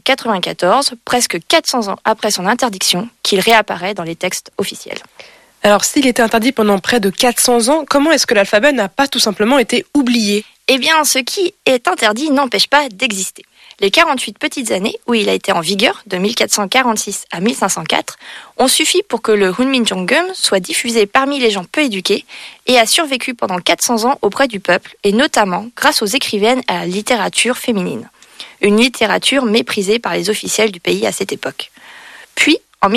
1894, presque 400 ans après son interdiction, qu'il réapparaît dans les textes officiels. Alors, s'il était interdit pendant près de 400 ans, comment est-ce que l'alphabet n'a pas tout simplement été oublié ? Eh bien, ce qui est interdit n'empêche pas d'exister. Les 48 petites années où il a été en vigueur, de 1446 à 1504, ont suffi pour que le Hunminjeongeum soit diffusé parmi les gens peu éduqués et a survécu pendant 400 ans auprès du peuple, et notamment grâce aux écrivaines à la littérature féminine. Une littérature méprisée par les officiels du pays à cette époque. Puis, en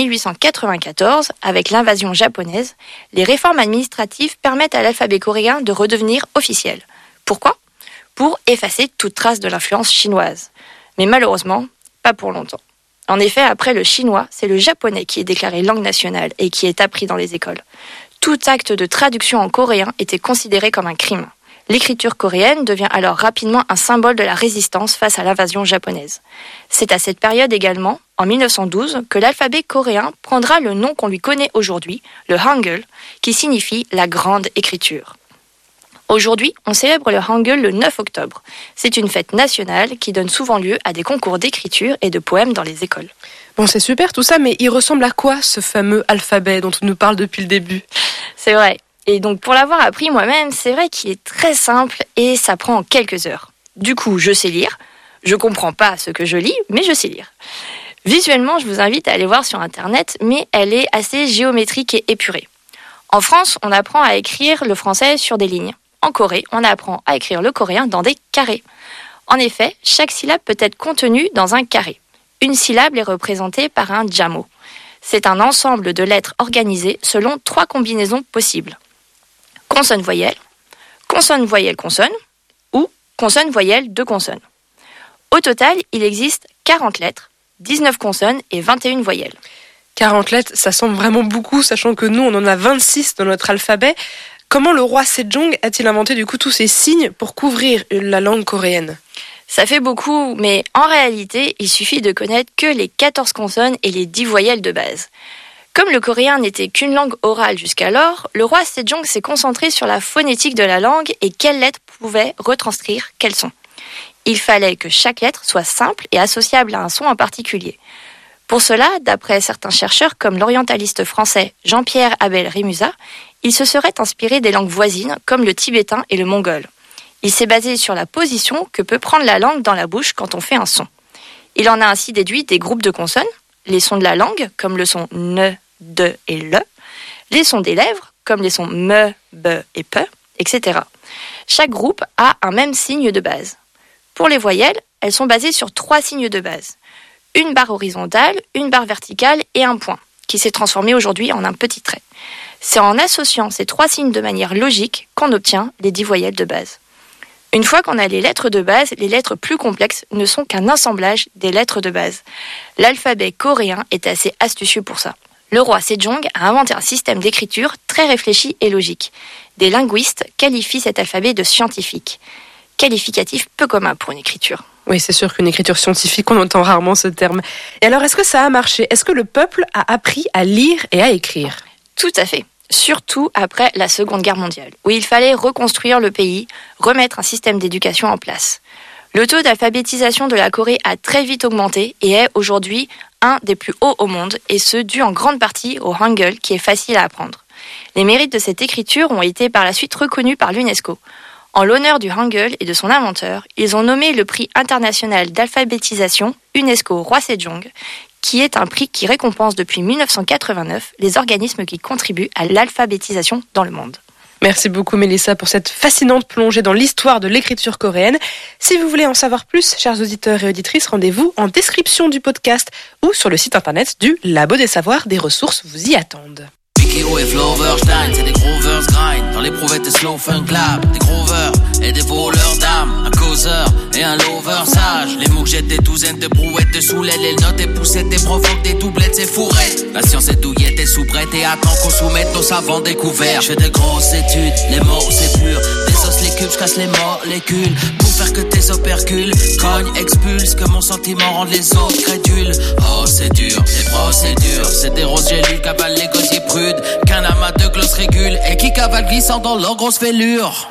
1894, avec l'invasion japonaise, les réformes administratives permettent à l'alphabet coréen de redevenir officiel. Pourquoi ? Pour effacer toute trace de l'influence chinoise. Mais malheureusement, pas pour longtemps. En effet, après le chinois, c'est le japonais qui est déclaré langue nationale et qui est appris dans les écoles. Tout acte de traduction en coréen était considéré comme un crime. L'écriture coréenne devient alors rapidement un symbole de la résistance face à l'invasion japonaise. C'est à cette période également, en 1912, que l'alphabet coréen prendra le nom qu'on lui connaît aujourd'hui, le Hangul, qui signifie la grande écriture. Aujourd'hui, on célèbre le Hangul le 9 octobre. C'est une fête nationale qui donne souvent lieu à des concours d'écriture et de poèmes dans les écoles. Bon, c'est super tout ça, mais il ressemble à quoi ce fameux alphabet dont on nous parle depuis le début ? C'est vrai. Et donc pour l'avoir appris moi-même, c'est vrai qu'il est très simple et ça prend quelques heures. Du coup, je sais lire. Je comprends pas ce que je lis, mais je sais lire. Visuellement, je vous invite à aller voir sur Internet, mais elle est assez géométrique et épurée. En France, on apprend à écrire le français sur des lignes. En Corée, on apprend à écrire le coréen dans des carrés. En effet, chaque syllabe peut être contenue dans un carré. Une syllabe est représentée par un jamo. C'est un ensemble de lettres organisées selon 3 combinaisons possibles. Consonne-voyelle, consonne-voyelle-consonne ou consonne-voyelle de consonne. Au total, il existe 40 lettres, 19 consonnes et 21 voyelles. 40 lettres, ça semble vraiment beaucoup, sachant que nous, on en a 26 dans notre alphabet. Comment le roi Sejong a-t-il inventé du coup tous ces signes pour couvrir la langue coréenne ? Ça fait beaucoup, mais en réalité, il suffit de connaître que les 14 consonnes et les 10 voyelles de base. Comme le coréen n'était qu'une langue orale jusqu'alors, le roi Sejong s'est concentré sur la phonétique de la langue et quelles lettres pouvaient retranscrire quels sons. Il fallait que chaque lettre soit simple et associable à un son en particulier. Pour cela, d'après certains chercheurs comme l'orientaliste français Jean-Pierre Abel Rémusat, il se serait inspiré des langues voisines comme le tibétain et le mongol. Il s'est basé sur la position que peut prendre la langue dans la bouche quand on fait un son. Il en a ainsi déduit des groupes de consonnes, les sons de la langue, comme le son ne, de et le, les sons des lèvres, comme les sons me, be et pe, etc. Chaque groupe a un même signe de base. Pour les voyelles, elles sont basées sur 3 signes de base. Une barre horizontale, une barre verticale et un point, qui s'est transformé aujourd'hui en un petit trait. C'est en associant ces 3 signes de manière logique qu'on obtient les 10 voyelles de base. Une fois qu'on a les lettres de base, les lettres plus complexes ne sont qu'un assemblage des lettres de base. L'alphabet coréen est assez astucieux pour ça. Le roi Sejong a inventé un système d'écriture très réfléchi et logique. Des linguistes qualifient cet alphabet de scientifique. Qualificatif peu commun pour une écriture. Oui, c'est sûr qu'une écriture scientifique, on entend rarement ce terme. Et alors, est-ce que ça a marché ? Est-ce que le peuple a appris à lire et à écrire ? Tout à fait. Surtout après la Seconde Guerre mondiale, où il fallait reconstruire le pays, remettre un système d'éducation en place. Le taux d'alphabétisation de la Corée a très vite augmenté et est aujourd'hui un des plus hauts au monde, et ce dû en grande partie au Hangul qui est facile à apprendre. Les mérites de cette écriture ont été par la suite reconnus par l'UNESCO. En l'honneur du Hangul et de son inventeur, ils ont nommé le prix international d'alphabétisation UNESCO Roi Sejong, qui est un prix qui récompense depuis 1989 les organismes qui contribuent à l'alphabétisation dans le monde. Merci beaucoup Mélissa pour cette fascinante plongée dans l'histoire de l'écriture coréenne. Si vous voulez en savoir plus, chers auditeurs et auditrices, rendez-vous en description du podcast ou sur le site internet du Labo des Savoirs. Des ressources vous y attendent. Kiro et Floverstein, c'est des grovers grind. Dans l'éprouvette et slow funk lab, des grovers et des voleurs d'âme. Un causeur et un lover sage. Les mots que jettent des douzaines de brouettes de sous l'aile. Les notes et poussettes et provoquent des doublettes, c'est fourré. La science est douillette et sous-prête et attend qu'on soumette nos savants découverts. Je fais de grosses études, les mots c'est pur. Désosse les cubes, je casse les molécules. Pour faire que tes opercules cognent, expulsent. Que mon sentiment rende les autres crédules. Oh c'est dur, les procédures. C'est des roses gélules, cavale les gosiers prudes. Qu'un amas de glosses régule et qui cavale glissant dans leur grosse fêlure.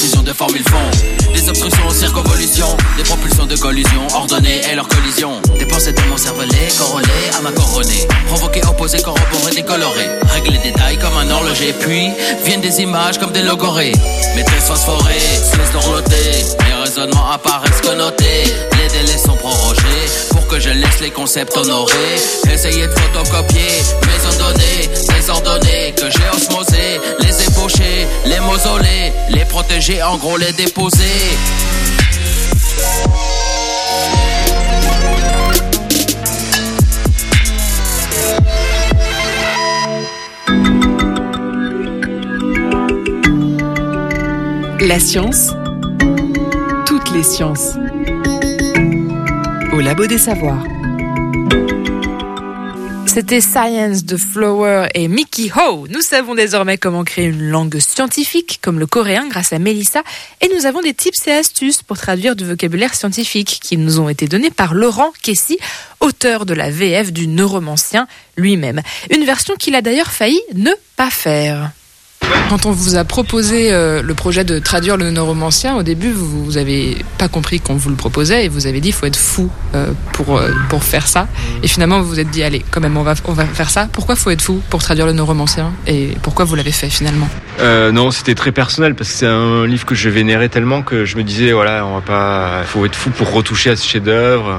confusion de formes ils font. Des obstructions aux circonvolutions, des propulsions de collision ordonnées et leur collision. Des pensées de mon cervelet corrélées à ma coronée. Provoquées, opposées, corroborées, décolorées. Règle les détails comme un horloger. Puis viennent des images comme des logorées. Maîtresse phosphorée, se laisse dorloter. Les raisonnements apparaissent connotés. Les délais sont prorogés pour que je laisse les concepts honorés. Essayez de photocopier mes données désordonnées que j'ai osmosées. Les ébaucher, les mausolées, les protéger, en gros les déposer. La science, toutes les sciences. Au Labo des Savoirs. C'était Science de Flower et Mickey Ho. Nous savons désormais comment créer une langue scientifique, comme le coréen, grâce à Mélissa. Et nous avons des tips et astuces pour traduire du vocabulaire scientifique qui nous ont été donnés par Laurent Kessy, auteur de la VF du Neuromancien lui-même. Une version qu'il a d'ailleurs failli ne pas faire. Quand on vous a proposé le projet de traduire le Neuromancien, au début, vous avez pas compris qu'on vous le proposait et vous avez dit qu'il faut être fou pour faire ça. Et finalement, vous vous êtes dit, allez, quand même, on va faire ça. Pourquoi faut être fou pour traduire le Neuromancien et pourquoi vous l'avez fait finalement ? Non, c'était très personnel parce que c'est un livre que je vénérais tellement que je me disais, voilà, faut être fou pour retoucher à ce chef-d'œuvre,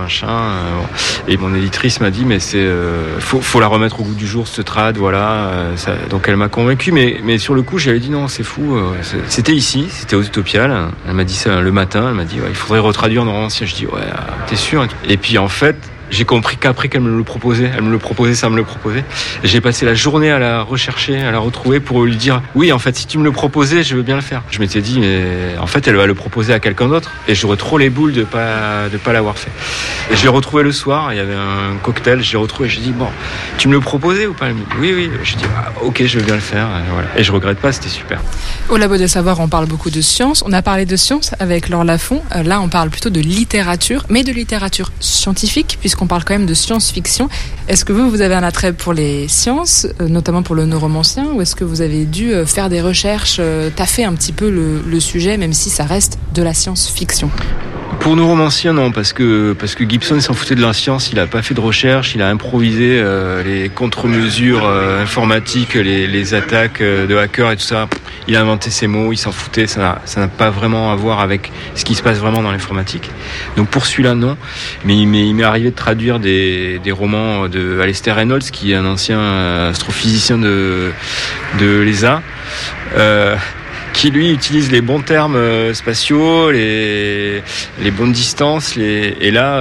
Et mon éditrice m'a dit, mais faut la remettre au goût du jour, ce trad, voilà. Donc elle m'a convaincu, mais sur le coup, j'avais dit non, c'est fou. C'était ici, c'était aux Utopiales. Elle m'a dit ça le matin. Elle m'a dit, ouais, il faudrait retraduire Neuromancien. Je dis, ouais, t'es sûr ? Et puis en fait, j'ai compris qu'après qu'elle me le proposait, ça me le proposait. J'ai passé la journée à la rechercher, à la retrouver pour lui dire, oui, en fait, si tu me le proposais, je veux bien le faire. Je m'étais dit, mais en fait, elle va le proposer à quelqu'un d'autre et j'aurais trop les boules de pas l'avoir fait. Et je l'ai retrouvé le soir, il y avait un cocktail, je l'ai retrouvé, j'ai dit, bon, tu me le proposais ou pas ? Elle me dit, oui. Je dis, ok, je veux bien le faire. Et voilà. Et je regrette pas, c'était super. Au Labo des Savoirs, on parle beaucoup de science. On a parlé de science avec Laure Lafont. Là, on parle plutôt de littérature, mais de littérature scientifique, puisqu'on parle quand même de science-fiction. Est-ce que vous avez un attrait pour les sciences, notamment pour le Neuromancien, ou est-ce que vous avez dû faire des recherches, taffer un petit peu le sujet, même si ça reste de la science-fiction ? Pour Neuromancien, non, parce que Gibson s'en foutait de la science, il a pas fait de recherche, il a improvisé les contre-mesures informatiques, les attaques de hackers et tout ça. Il a inventé ses mots, il s'en foutait, ça n'a pas vraiment à voir avec ce qui se passe vraiment dans l'informatique. Donc pour celui-là, non. Mais il m'est arrivé de traduire des romans de Alastair Reynolds, qui est un ancien astrophysicien de l'ESA. Qui lui utilise les bons termes spatiaux, les bonnes distances, et là,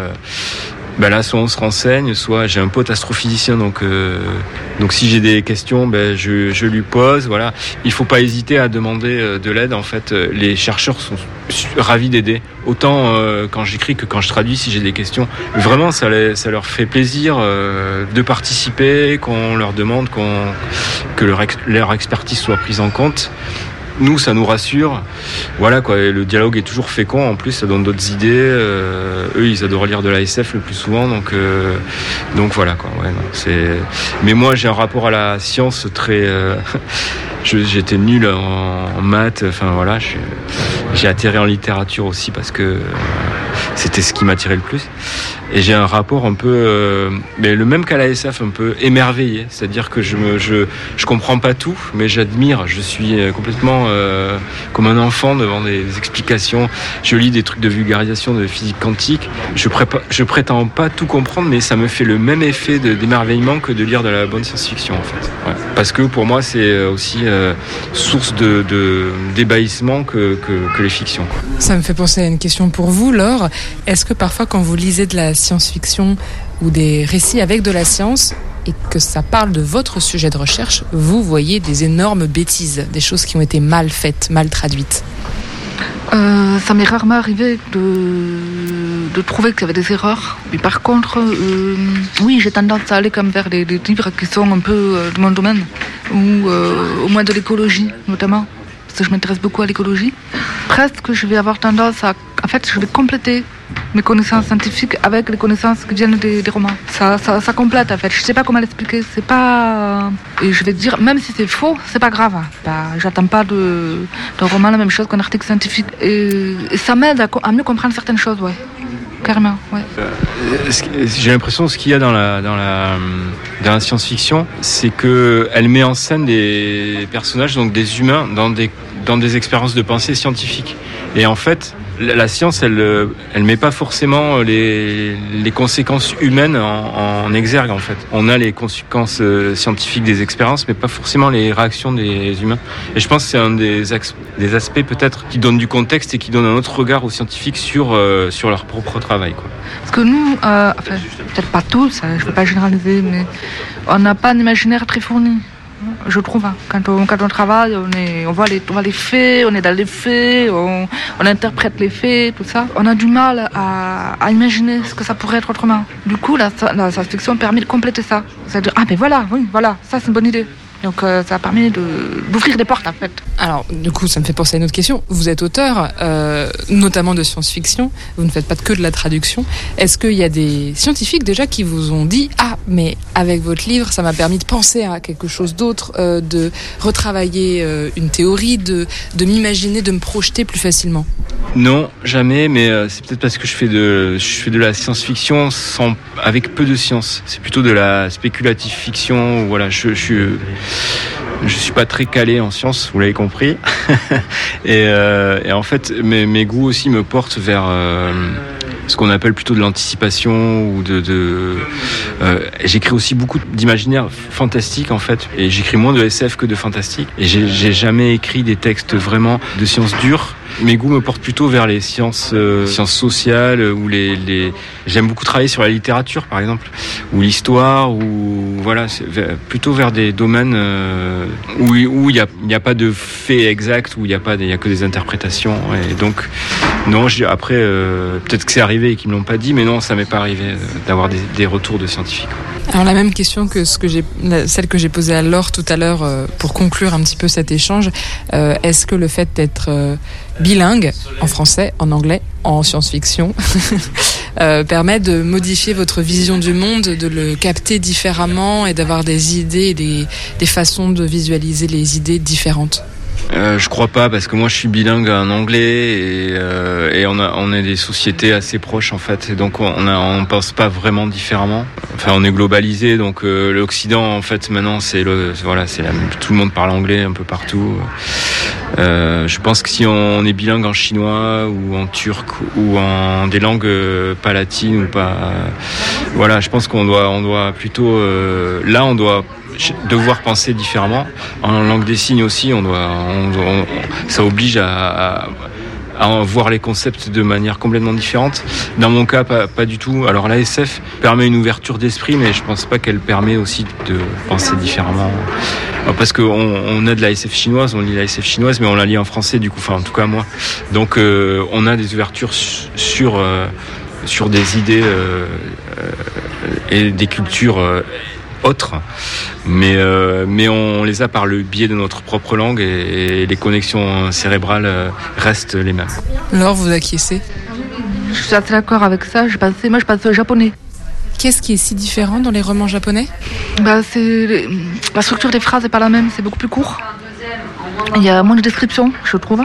là, soit on se renseigne, soit j'ai un pote astrophysicien, donc si j'ai des questions, je lui pose, voilà. Il faut pas hésiter à demander de l'aide. En fait, les chercheurs sont ravis d'aider. Autant quand j'écris que quand je traduis, si j'ai des questions, vraiment, ça leur fait plaisir de participer, qu'on leur demande que leur expertise soit prise en compte. Nous, ça nous rassure. Voilà, quoi. Et le dialogue est toujours fécond. En plus, ça donne d'autres idées. Eux, ils adorent lire de la SF le plus souvent. Donc voilà, quoi. Ouais, non, mais moi, j'ai un rapport à la science très... J'étais nul en maths. Enfin, voilà. J'ai atterri en littérature aussi parce que c'était ce qui m'attirait le plus. Et j'ai un rapport un peu, mais le même qu'à la SF, un peu émerveillé. C'est-à-dire que je comprends pas tout, mais j'admire. Je suis complètement comme un enfant devant des explications. Je lis des trucs de vulgarisation de physique quantique. Je prétends pas tout comprendre, mais ça me fait le même effet d'émerveillement que de lire de la bonne science-fiction, en fait. Ouais. Parce que pour moi, c'est aussi source d'ébahissement que les fictions, quoi. Ça me fait penser à une question pour vous, Laure. Est-ce que parfois, quand vous lisez de la science-fiction ou des récits avec de la science et que ça parle de votre sujet de recherche, vous voyez des énormes bêtises, des choses qui ont été mal faites, mal traduites ? Ça m'est rarement arrivé de trouver qu'il y avait des erreurs. Mais par contre, oui, j'ai tendance à aller comme vers des livres qui sont un peu de mon domaine, ou au moins de l'écologie notamment, parce que je m'intéresse beaucoup à l'écologie. Presque, je vais avoir tendance à... En fait, je vais compléter mes connaissances scientifiques avec les connaissances qui viennent des romans. Ça complète en fait. Je sais pas comment l'expliquer. C'est pas. Et je vais dire, même si c'est faux, c'est pas grave. J'attends pas d'un roman la même chose qu'un article scientifique. Et ça m'aide à mieux comprendre certaines choses, ouais. Carrément, ouais. J'ai l'impression que ce qu'il y a dans la science-fiction, c'est qu'elle met en scène des personnages, donc des humains, dans des expériences de pensée scientifiques. Et en fait, la science, elle met pas forcément les conséquences humaines en exergue, en fait. On a les conséquences scientifiques des expériences, mais pas forcément les réactions des humains. Et je pense que c'est un des aspects peut-être qui donne du contexte et qui donne un autre regard aux scientifiques sur leur propre travail, quoi. Parce que nous, peut-être pas tous, je peux pas généraliser, mais on n'a pas un imaginaire très fourni. Je trouve, quand on travaille, on voit les faits, on est dans les faits, on interprète les faits, tout ça. On a du mal à imaginer ce que ça pourrait être autrement. Du coup, la science-fiction permet de compléter ça. C'est-à-dire, mais voilà, ça c'est une bonne idée. Donc ça permet d'ouvrir des portes en fait. Alors du coup ça me fait penser à une autre question. Vous êtes auteur, notamment de science-fiction, vous ne faites pas que de la traduction. Est-ce qu'il y a des scientifiques déjà qui vous ont dit mais avec votre livre ça m'a permis de penser à quelque chose d'autre, de retravailler une théorie, de m'imaginer, de me projeter plus facilement? Non, jamais, mais c'est peut-être parce que je fais de la science-fiction avec peu de science. C'est plutôt de la spéculative fiction. Voilà, je suis pas très calé en sciences, vous l'avez compris. et en fait, mes goûts aussi me portent vers ce qu'on appelle plutôt de l'anticipation ou j'écris aussi beaucoup d'imaginaire fantastique en fait, et j'écris moins de SF que de fantastique. Et j'ai jamais écrit des textes vraiment de sciences dures. Mes goûts me portent plutôt vers les sciences sociales, ou j'aime beaucoup travailler sur la littérature par exemple, ou l'histoire, ou voilà, plutôt vers des domaines où il n'y a pas de faits exacts, où il y a que des interprétations. Et donc non, après peut-être que c'est arrivé et qu'ils me l'ont pas dit, mais non, ça m'est pas arrivé d'avoir des retours de scientifiques. Alors la même question que celle que j'ai posée à Laure tout à l'heure pour conclure un petit peu cet échange. Est-ce que le fait d'être bilingue en français, en anglais, en science-fiction permet de modifier votre vision du monde, de le capter différemment et d'avoir des idées et des façons de visualiser les idées différentes? Je crois pas, parce que moi je suis bilingue en anglais et on est des sociétés assez proches en fait, et donc on pense pas vraiment différemment. Enfin, on est globalisé, donc l'Occident en fait maintenant tout le monde parle anglais un peu partout. Je pense que si on est bilingue en chinois ou en turc ou en des langues pas latines ou pas, voilà, je pense qu'on doit plutôt on doit devoir penser différemment. En langue des signes aussi, ça oblige à voir les concepts de manière complètement différente. Dans mon cas, pas du tout. Alors la SF permet une ouverture d'esprit, mais je pense pas qu'elle permet aussi de penser différemment. Parce qu'on a de la SF chinoise, on lit la SF chinoise, mais on la lit en français du coup, enfin en tout cas moi. Donc on a des ouvertures sur des idées et des cultures autres, mais on les a par le biais de notre propre langue, et les connexions cérébrales restent les mêmes. Laure, vous acquiescez? Je suis assez d'accord avec ça. Je pense au japonais. Qu'est-ce qui est si différent dans les romans japonais? La structure des phrases n'est pas la même, c'est beaucoup plus court. Il y a moins de descriptions, je trouve.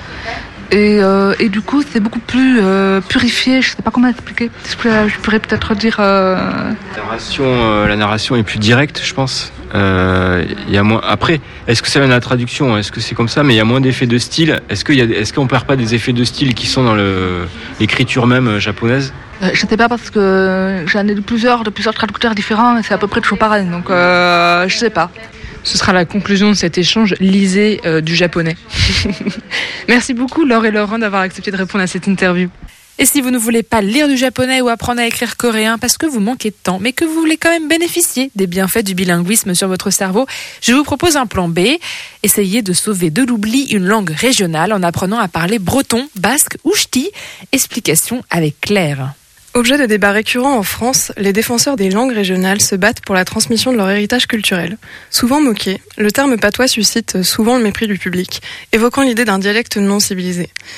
Et du coup, c'est beaucoup plus purifié. Je sais pas comment expliquer. Je pourrais peut-être dire. La narration est plus directe, je pense. Il y a moins. Après, est-ce que ça vient de la traduction? Est-ce que c'est comme ça? Mais il y a moins d'effets de style. Est-ce qu'on perd pas des effets de style qui sont dans l'écriture même japonaise? Je sais pas, parce que j'en ai de plusieurs traducteurs différents et c'est à peu près toujours pareil. Donc je sais pas. Ce sera la conclusion de cet échange. Lisez du japonais. Merci beaucoup Laure et Laurent d'avoir accepté de répondre à cette interview. Et si vous ne voulez pas lire du japonais ou apprendre à écrire coréen parce que vous manquez de temps, mais que vous voulez quand même bénéficier des bienfaits du bilinguisme sur votre cerveau, je vous propose un plan B. Essayez de sauver de l'oubli une langue régionale en apprenant à parler breton, basque ou ch'ti. Explication avec Claire. Objet de débat récurrent en France, les défenseurs des langues régionales se battent pour la transmission de leur héritage culturel. Souvent moqué, le terme patois suscite souvent le mépris du public, évoquant l'idée d'un dialecte non civilisé.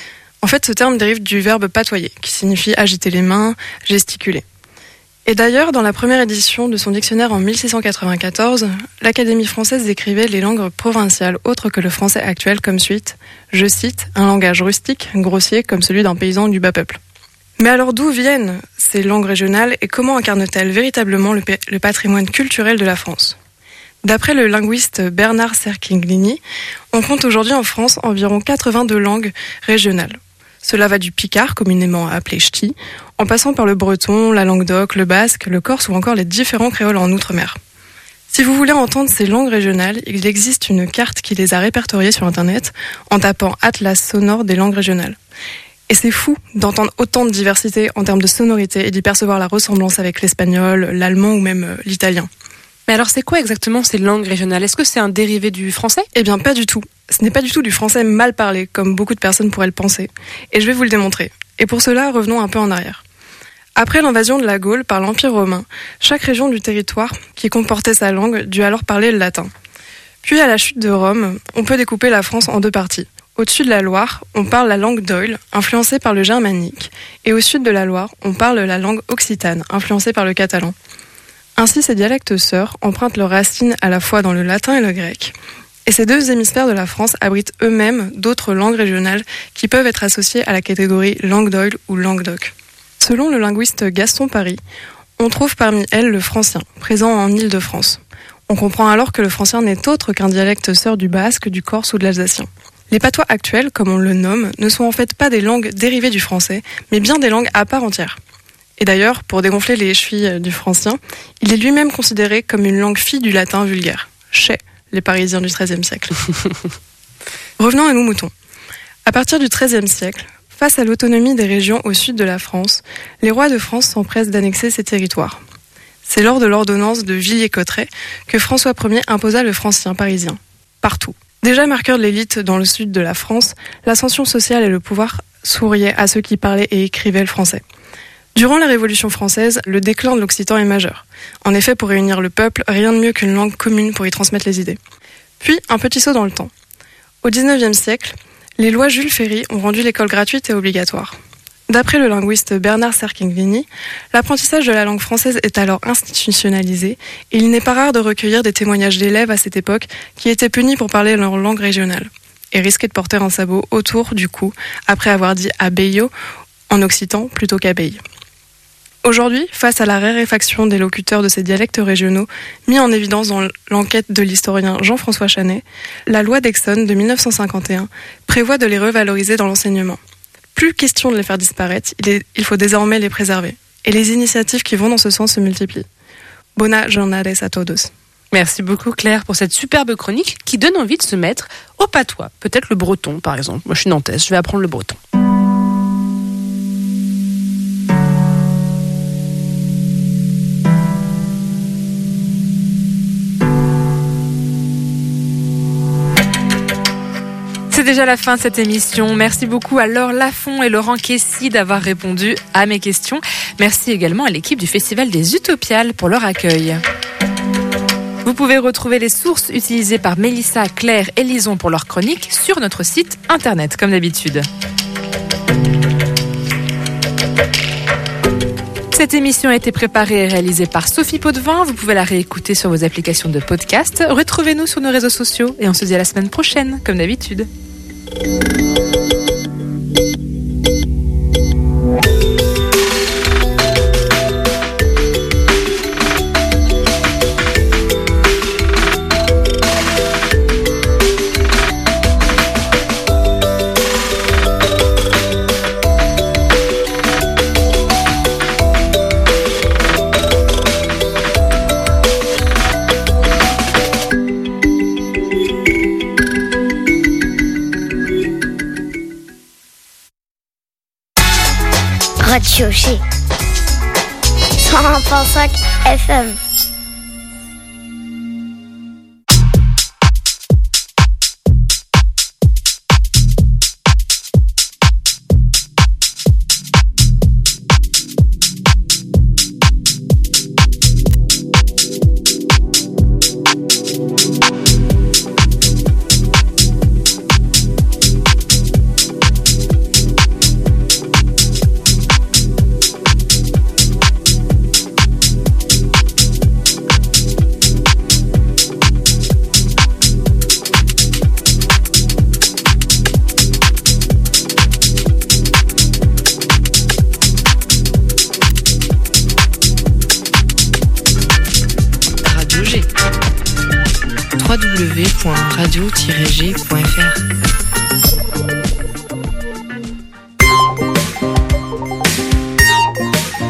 En fait, ce terme dérive du verbe patoyer, qui signifie agiter les mains, gesticuler. Et d'ailleurs, dans la première édition de son dictionnaire en 1694, l'Académie française décrivait les langues provinciales autres que le français actuel comme suite, je cite, un langage rustique, grossier comme celui d'un paysan du bas peuple. Mais alors d'où viennent ces langues régionales et comment incarnent-elles véritablement le patrimoine culturel de la France ? D'après le linguiste Bernard Cerchiglini, on compte aujourd'hui en France environ 82 langues régionales. Cela va du picard, communément appelé ch'ti, en passant par le breton, la languedoc, le basque, le corse ou encore les différents créoles en outre-mer. Si vous voulez entendre ces langues régionales, il existe une carte qui les a répertoriées sur Internet en tapant Atlas sonore des langues régionales. Et c'est fou d'entendre autant de diversité en termes de sonorité et d'y percevoir la ressemblance avec l'espagnol, l'allemand ou même l'italien. Mais alors c'est quoi exactement ces langues régionales ? Est-ce que c'est un dérivé du français ? Eh bien pas du tout. Ce n'est pas du tout du français mal parlé, comme beaucoup de personnes pourraient le penser. Et je vais vous le démontrer. Et pour cela, revenons un peu en arrière. Après l'invasion de la Gaule par l'Empire romain, chaque région du territoire qui comportait sa langue dut alors parler le latin. Puis à la chute de Rome, on peut découper la France en deux parties. Au-dessus de la Loire, on parle la langue d'Oïl, influencée par le germanique. Et au sud de la Loire, on parle la langue occitane, influencée par le catalan. Ainsi, ces dialectes sœurs empruntent leurs racines à la fois dans le latin et le grec. Et ces deux hémisphères de la France abritent eux-mêmes d'autres langues régionales qui peuvent être associées à la catégorie langue d'Oïl ou languedoc. Selon le linguiste Gaston Paris, on trouve parmi elles le francien, présent en Île-de-France. On comprend alors que le francien n'est autre qu'un dialecte sœur du basque, du corse ou de l'alsacien. Les patois actuels, comme on le nomme, ne sont en fait pas des langues dérivées du français, mais bien des langues à part entière. Et d'ailleurs, pour dégonfler les chevilles du francien, il est lui-même considéré comme une langue fille du latin vulgaire, chez les Parisiens du XIIIe siècle. Revenons à nos moutons. À partir du XIIIe siècle, face à l'autonomie des régions au sud de la France, les rois de France s'empressent d'annexer ces territoires. C'est lors de l'ordonnance de Villiers-Cotterêts que François Ier imposa le francien parisien, partout. Déjà marqueur de l'élite dans le sud de la France, l'ascension sociale et le pouvoir souriaient à ceux qui parlaient et écrivaient le français. Durant la Révolution française, le déclin de l'occitan est majeur. En effet, pour réunir le peuple, rien de mieux qu'une langue commune pour y transmettre les idées. Puis, un petit saut dans le temps. Au XIXe siècle, les lois Jules Ferry ont rendu l'école gratuite et obligatoire. D'après le linguiste Bernard Cerchiglini, l'apprentissage de la langue française est alors institutionnalisé et il n'est pas rare de recueillir des témoignages d'élèves à cette époque qui étaient punis pour parler leur langue régionale et risquaient de porter un sabot autour du cou après avoir dit abeillo en occitan plutôt qu'abeille. Aujourd'hui, face à la raréfaction des locuteurs de ces dialectes régionaux, mis en évidence dans l'enquête de l'historien Jean-François Chanet, la loi d'Exonne de 1951 prévoit de les revaloriser dans l'enseignement. Plus question de les faire disparaître, il faut désormais les préserver. Et les initiatives qui vont dans ce sens se multiplient. Bona jornades a todos. Merci beaucoup Claire pour cette superbe chronique qui donne envie de se mettre au patois. Peut-être le breton par exemple. Moi je suis nantaise, je vais apprendre le breton. C'est déjà la fin de cette émission. Merci beaucoup à Laure Lafont et Laurent Kessy d'avoir répondu à mes questions. Merci également à l'équipe du Festival des Utopiales pour leur accueil. Vous pouvez retrouver les sources utilisées par Mélissa, Claire et Lison pour leur chronique sur notre site internet, comme d'habitude. Cette émission a été préparée et réalisée par Sophie Potvin. Vous pouvez la réécouter sur vos applications de podcast. Retrouvez-nous sur nos réseaux sociaux et on se dit à la semaine prochaine, comme d'habitude. Radio G 101.5 FM. www.radio-g.fr.